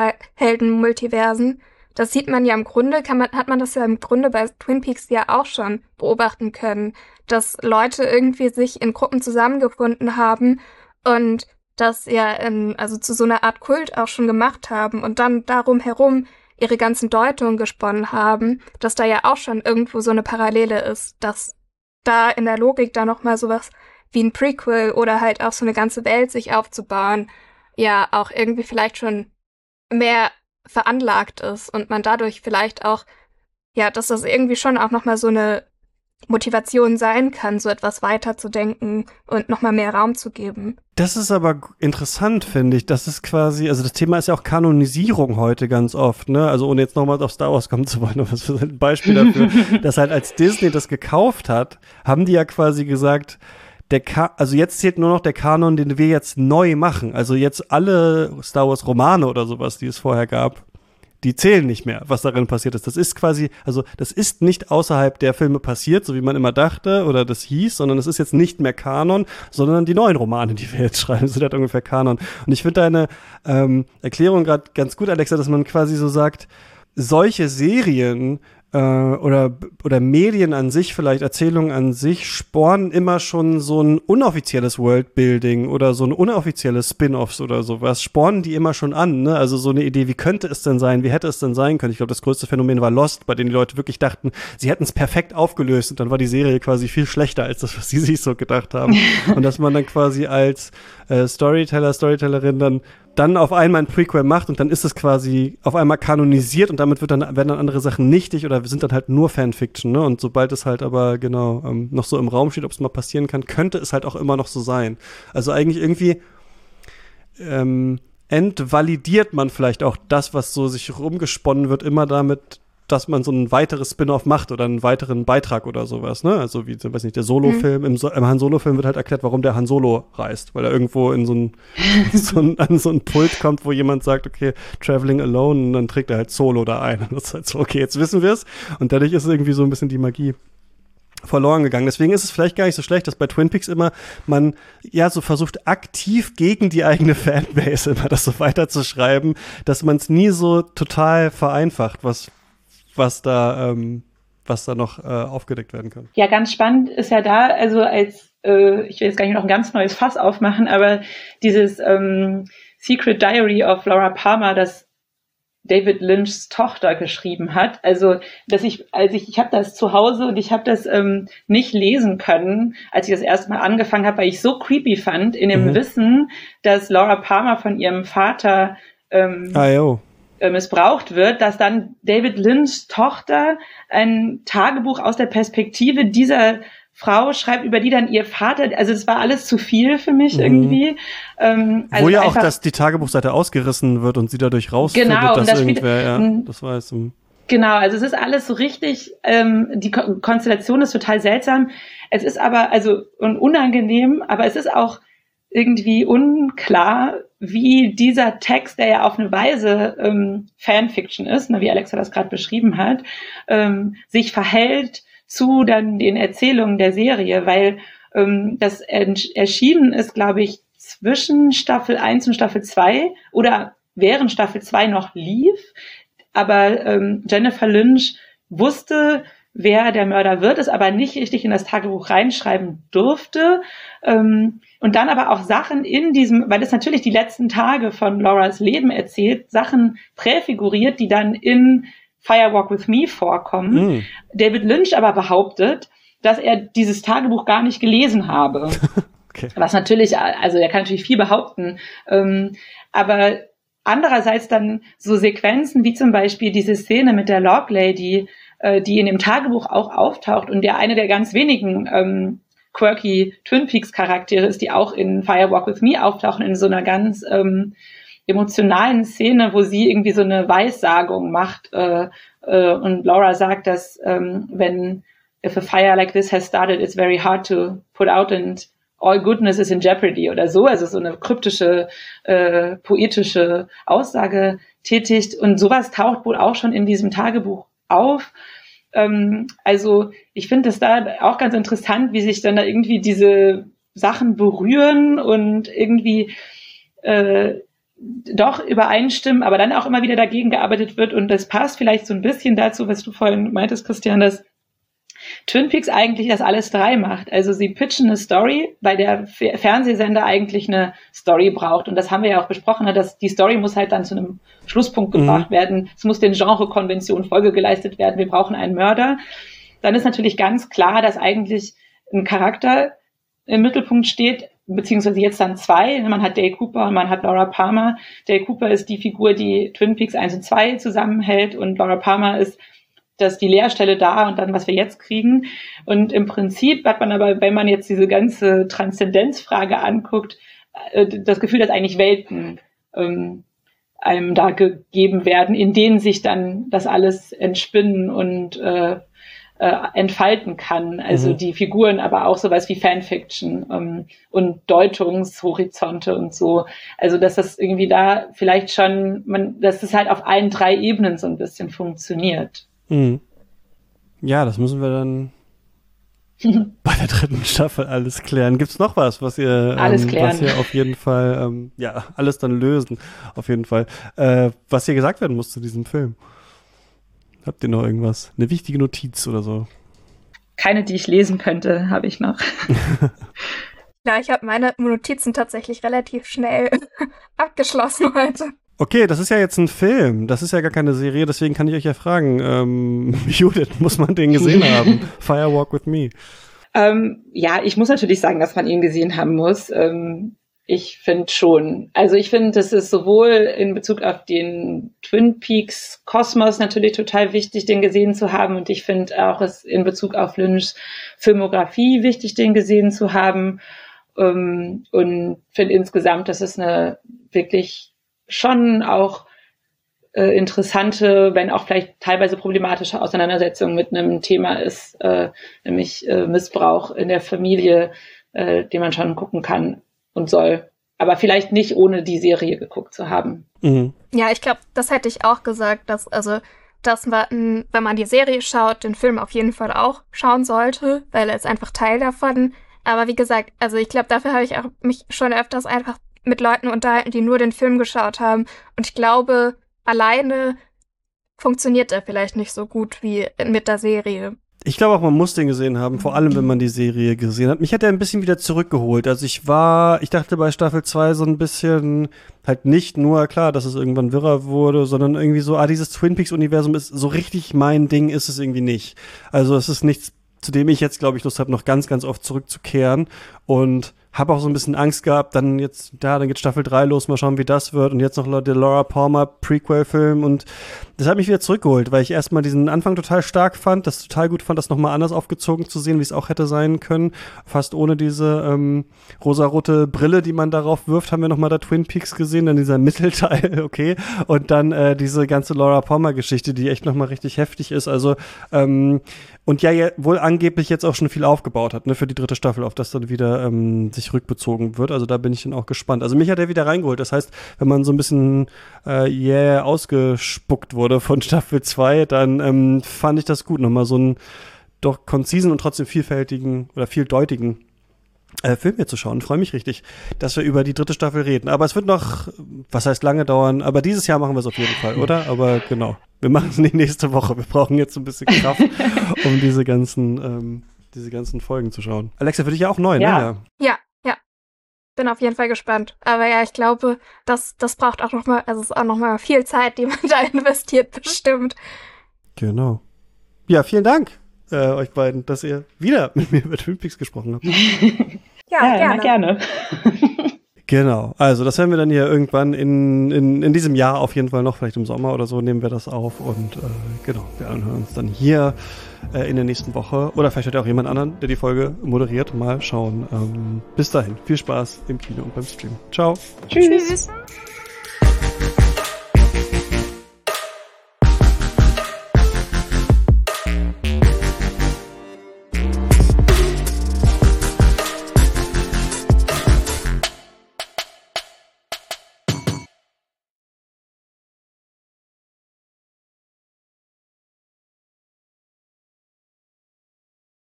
Superhelden-Multiversen, das sieht man ja im Grunde, kann man, hat man das ja im Grunde bei Twin Peaks ja auch schon beobachten können, dass Leute irgendwie sich in Gruppen zusammengefunden haben und das ja in, also zu so einer Art Kult auch schon gemacht haben und dann darum herum ihre ganzen Deutungen gesponnen haben, dass da ja auch schon irgendwo so eine Parallele ist, dass da in der Logik da nochmal sowas wie ein Prequel oder halt auch so eine ganze Welt sich aufzubauen, ja auch irgendwie vielleicht schon mehr veranlagt ist und man dadurch vielleicht auch, ja, dass das irgendwie schon auch nochmal so eine Motivation sein kann, so etwas weiterzudenken und nochmal mehr Raum zu geben. Das ist aber interessant, finde ich. Das ist quasi, also das Thema ist ja auch Kanonisierung heute ganz oft, ne? Also ohne jetzt nochmal auf Star Wars kommen zu wollen, aber das ist ein Beispiel dafür, dass halt als Disney das gekauft hat, haben die ja quasi gesagt, der Ka- also jetzt zählt nur noch der Kanon, den wir jetzt neu machen. Also jetzt alle Star Wars Romane oder sowas, die es vorher gab, die zählen nicht mehr, was darin passiert ist. Das ist quasi, also das ist nicht außerhalb der Filme passiert, so wie man immer dachte oder das hieß, sondern es ist jetzt nicht mehr Kanon, sondern die neuen Romane, die wir jetzt schreiben, sind halt ungefähr Kanon. Und ich finde deine ähm, Erklärung gerade ganz gut, Alexa, dass man quasi so sagt, solche Serien oder oder Medien an sich, vielleicht Erzählungen an sich, spornen immer schon so ein unoffizielles Worldbuilding oder so ein unoffizielles Spin-offs oder sowas, spornen die immer schon an, ne? Also so eine Idee, wie könnte es denn sein, wie hätte es denn sein können? Ich glaube, das größte Phänomen war Lost, bei dem die Leute wirklich dachten, sie hätten es perfekt aufgelöst und dann war die Serie quasi viel schlechter als das, was sie sich so gedacht haben. Und dass man dann quasi als äh, Storyteller, Storytellerin dann dann auf einmal ein Prequel macht und dann ist es quasi auf einmal kanonisiert und damit wird dann, werden dann andere Sachen nichtig oder sind dann halt nur Fanfiction, ne? Und sobald es halt aber genau ähm, noch so im Raum steht, ob es mal passieren kann, könnte es halt auch immer noch so sein. Also eigentlich irgendwie ähm, entvalidiert man vielleicht auch das, was so sich rumgesponnen wird, immer damit, dass man so ein weiteres Spin-off macht oder einen weiteren Beitrag oder sowas, ne? Also wie, weiß nicht, der Solo-Film, mhm. im, so- im Han Solo-Film wird halt erklärt, warum der Han Solo reist, weil er irgendwo in so ein, so ein an so ein Pult kommt, wo jemand sagt, okay, traveling alone, und dann trägt er halt Solo da ein. Und das ist halt so, okay, jetzt wissen wir es. Und dadurch ist irgendwie so ein bisschen die Magie verloren gegangen. Deswegen ist es vielleicht gar nicht so schlecht, dass bei Twin Peaks immer man ja so versucht, aktiv gegen die eigene Fanbase immer das so weiterzuschreiben, dass man es nie so total vereinfacht, was was da, ähm, was da noch äh, aufgedeckt werden kann. Ja, ganz spannend ist ja da, also als, äh, ich will jetzt gar nicht noch ein ganz neues Fass aufmachen, aber dieses ähm, Secret Diary of Laura Palmer, das David Lynchs Tochter geschrieben hat. Also, dass ich, als ich, ich habe das zu Hause und ich habe das ähm, nicht lesen können, als ich das erste Mal angefangen habe, weil ich so creepy fand, in dem mhm. Wissen, dass Laura Palmer von ihrem Vater ähm, ah, jo. missbraucht wird, dass dann David Lynchs Tochter ein Tagebuch aus der Perspektive dieser Frau schreibt, über die dann ihr Vater, also es war alles zu viel für mich mhm. irgendwie. Ähm, also Wo ja auch, dass die Tagebuchseite ausgerissen wird und sie dadurch rausfindet, genau, dass das irgendwer, ja, das weiß. Um. Genau, also es ist alles so richtig, ähm, die Ko- Konstellation ist total seltsam. Es ist aber, also un- unangenehm, aber es ist auch irgendwie unklar, wie dieser Text, der ja auf eine Weise ähm, Fanfiction ist, ne, wie Alexa das gerade beschrieben hat, ähm, sich verhält zu dann den Erzählungen der Serie, weil ähm, das ent- erschienen ist, glaube ich, zwischen Staffel eins und Staffel zwei oder während Staffel zwei noch lief, aber ähm, Jennifer Lynch wusste, wer der Mörder wird, es aber nicht richtig in das Tagebuch reinschreiben durfte. Ähm, und dann aber auch Sachen in diesem, weil es natürlich die letzten Tage von Lauras Leben erzählt, Sachen präfiguriert, die dann in Fire Walk with Me vorkommen. Mm. David Lynch aber behauptet, dass er dieses Tagebuch gar nicht gelesen habe. Okay. Was natürlich, also er kann natürlich viel behaupten, ähm, aber andererseits dann so Sequenzen wie zum Beispiel diese Szene mit der Log Lady, äh, die in dem Tagebuch auch auftaucht und der eine der ganz wenigen ähm, quirky Twin Peaks Charaktere ist, die auch in Fire Walk with Me auftauchen in so einer ganz ähm, emotionalen Szene, wo sie irgendwie so eine Weissagung macht äh, äh, und Laura sagt, dass ähm, wenn if a fire like this has started, it's very hard to put out and all goodness is in jeopardy oder so, also so eine kryptische, äh, poetische Aussage tätigt und sowas taucht wohl auch schon in diesem Tagebuch auf. Ähm, also ich finde es da auch ganz interessant, wie sich dann da irgendwie diese Sachen berühren und irgendwie äh, doch übereinstimmen, aber dann auch immer wieder dagegen gearbeitet wird und das passt vielleicht so ein bisschen dazu, was du vorhin meintest, Christian, dass Twin Peaks eigentlich das alles drei macht. Also sie pitchen eine Story, weil der F- Fernsehsender eigentlich eine Story braucht. Und das haben wir ja auch besprochen, dass die Story muss halt dann zu einem Schlusspunkt gebracht mhm. werden. Es muss den Genrekonventionen Folge geleistet werden. Wir brauchen einen Mörder. Dann ist natürlich ganz klar, dass eigentlich ein Charakter im Mittelpunkt steht, beziehungsweise jetzt dann zwei. Man hat Dale Cooper und man hat Laura Palmer. Dale Cooper ist die Figur, die Twin Peaks eins und zwei zusammenhält und Laura Palmer ist dass die Leerstelle da und dann, was wir jetzt kriegen. Und im Prinzip hat man aber, wenn man jetzt diese ganze Transzendenzfrage anguckt, das Gefühl, dass eigentlich Welten ähm, einem da gegeben werden, in denen sich dann das alles entspinnen und äh, äh, entfalten kann. Also mhm. die Figuren, aber auch sowas wie Fanfiction ähm, und Deutungshorizonte und so. Also dass das irgendwie da vielleicht schon, man, dass es halt auf allen drei Ebenen so ein bisschen funktioniert. Mhm. Ja, das müssen wir dann bei der dritten Staffel alles klären. Gibt's noch was, was ihr, alles ähm, klären. was ihr auf jeden Fall, ähm, ja, alles dann lösen, auf jeden Fall. Äh, was hier gesagt werden muss zu diesem Film? Habt ihr noch irgendwas? Eine wichtige Notiz oder so? Keine, die ich lesen könnte, habe ich noch. Ja, ich habe meine Notizen tatsächlich relativ schnell abgeschlossen heute. Okay, das ist ja jetzt ein Film, das ist ja gar keine Serie, deswegen kann ich euch ja fragen, ähm, Judith, muss man den gesehen haben? Fire Walk with Me. Ähm, ja, ich muss natürlich sagen, dass man ihn gesehen haben muss. Ähm, ich finde schon. Also ich finde, das ist sowohl in Bezug auf den Twin Peaks Kosmos natürlich total wichtig, den gesehen zu haben. Und ich finde auch es in Bezug auf Lynchs Filmografie wichtig, den gesehen zu haben. Ähm, und finde insgesamt, dass es eine wirklich schon auch äh, interessante, wenn auch vielleicht teilweise problematische Auseinandersetzung mit einem Thema ist, äh, nämlich äh, Missbrauch in der Familie, äh, den man schon gucken kann und soll. Aber vielleicht nicht ohne die Serie geguckt zu haben. Mhm. Ja, ich glaube, das hätte ich auch gesagt, dass also dass man, wenn man die Serie schaut, den Film auf jeden Fall auch schauen sollte, weil er ist einfach Teil davon. Aber wie gesagt, also ich glaube, dafür habe ich auch mich schon öfters einfach mit Leuten unterhalten, die nur den Film geschaut haben. Und ich glaube, alleine funktioniert er vielleicht nicht so gut wie mit der Serie. Ich glaube auch, man muss den gesehen haben, vor allem, wenn man die Serie gesehen hat. Mich hat er ein bisschen wieder zurückgeholt. Also ich war, ich dachte bei Staffel zwei so ein bisschen, halt nicht nur, klar, dass es irgendwann wirrer wurde, sondern irgendwie so, ah, dieses Twin Peaks-Universum ist so richtig mein Ding, ist es irgendwie nicht. Also es ist nichts, zu dem ich jetzt, glaube ich, Lust habe, noch ganz, ganz oft zurückzukehren. Und habe auch so ein bisschen Angst gehabt, dann jetzt, ja, dann geht Staffel drei los, mal schauen, wie das wird. Und jetzt noch der Laura Palmer Prequel-Film. Und das hat mich wieder zurückgeholt, weil ich erstmal diesen Anfang total stark fand, das total gut fand, das nochmal anders aufgezogen zu sehen, wie es auch hätte sein können. Fast ohne diese ähm, rosarote Brille, die man darauf wirft, haben wir nochmal da Twin Peaks gesehen, dann dieser Mittelteil, okay. Und dann äh, diese ganze Laura Palmer-Geschichte, die echt nochmal richtig heftig ist. Also, ähm, und ja, ja, wohl angeblich jetzt auch schon viel aufgebaut hat, ne, für die dritte Staffel, auf das dann wieder ähm, sich rückbezogen wird. Also da bin ich dann auch gespannt. Also mich hat er wieder reingeholt. Das heißt, wenn man so ein bisschen äh, yeah ausgespuckt wurde von Staffel zwei, dann ähm, fand ich das gut. Nochmal so einen doch konzisen und trotzdem vielfältigen oder vieldeutigen äh, Film hier zu schauen. Freue mich richtig, dass wir über die dritte Staffel reden. Aber es wird noch, was heißt lange dauern, aber dieses Jahr machen wir es auf jeden Fall, oder? Aber genau, wir machen es nicht nächste Woche. Wir brauchen jetzt ein bisschen Kraft, um diese ganzen ähm, diese ganzen Folgen zu schauen. Alexa, für dich ja auch neu, ja. ne? Ja. ja, ja. Bin auf jeden Fall gespannt. Aber ja, ich glaube, das, das braucht auch noch mal, also es ist auch noch mal viel Zeit, die man da investiert, bestimmt. Genau. Ja, vielen Dank, äh, euch beiden, dass ihr wieder mit mir über Twin Peaks gesprochen habt. Ja, ja, gerne. gerne. Genau, also das werden wir dann hier irgendwann in, in, in diesem Jahr auf jeden Fall noch, vielleicht im Sommer oder so, nehmen wir das auf und äh, genau, wir hören uns dann hier äh, in der nächsten Woche oder vielleicht hat ja auch jemand anderen, der die Folge moderiert, mal schauen. Ähm, bis dahin, viel Spaß im Kino und beim Stream. Ciao. Tschüss. Tschüss.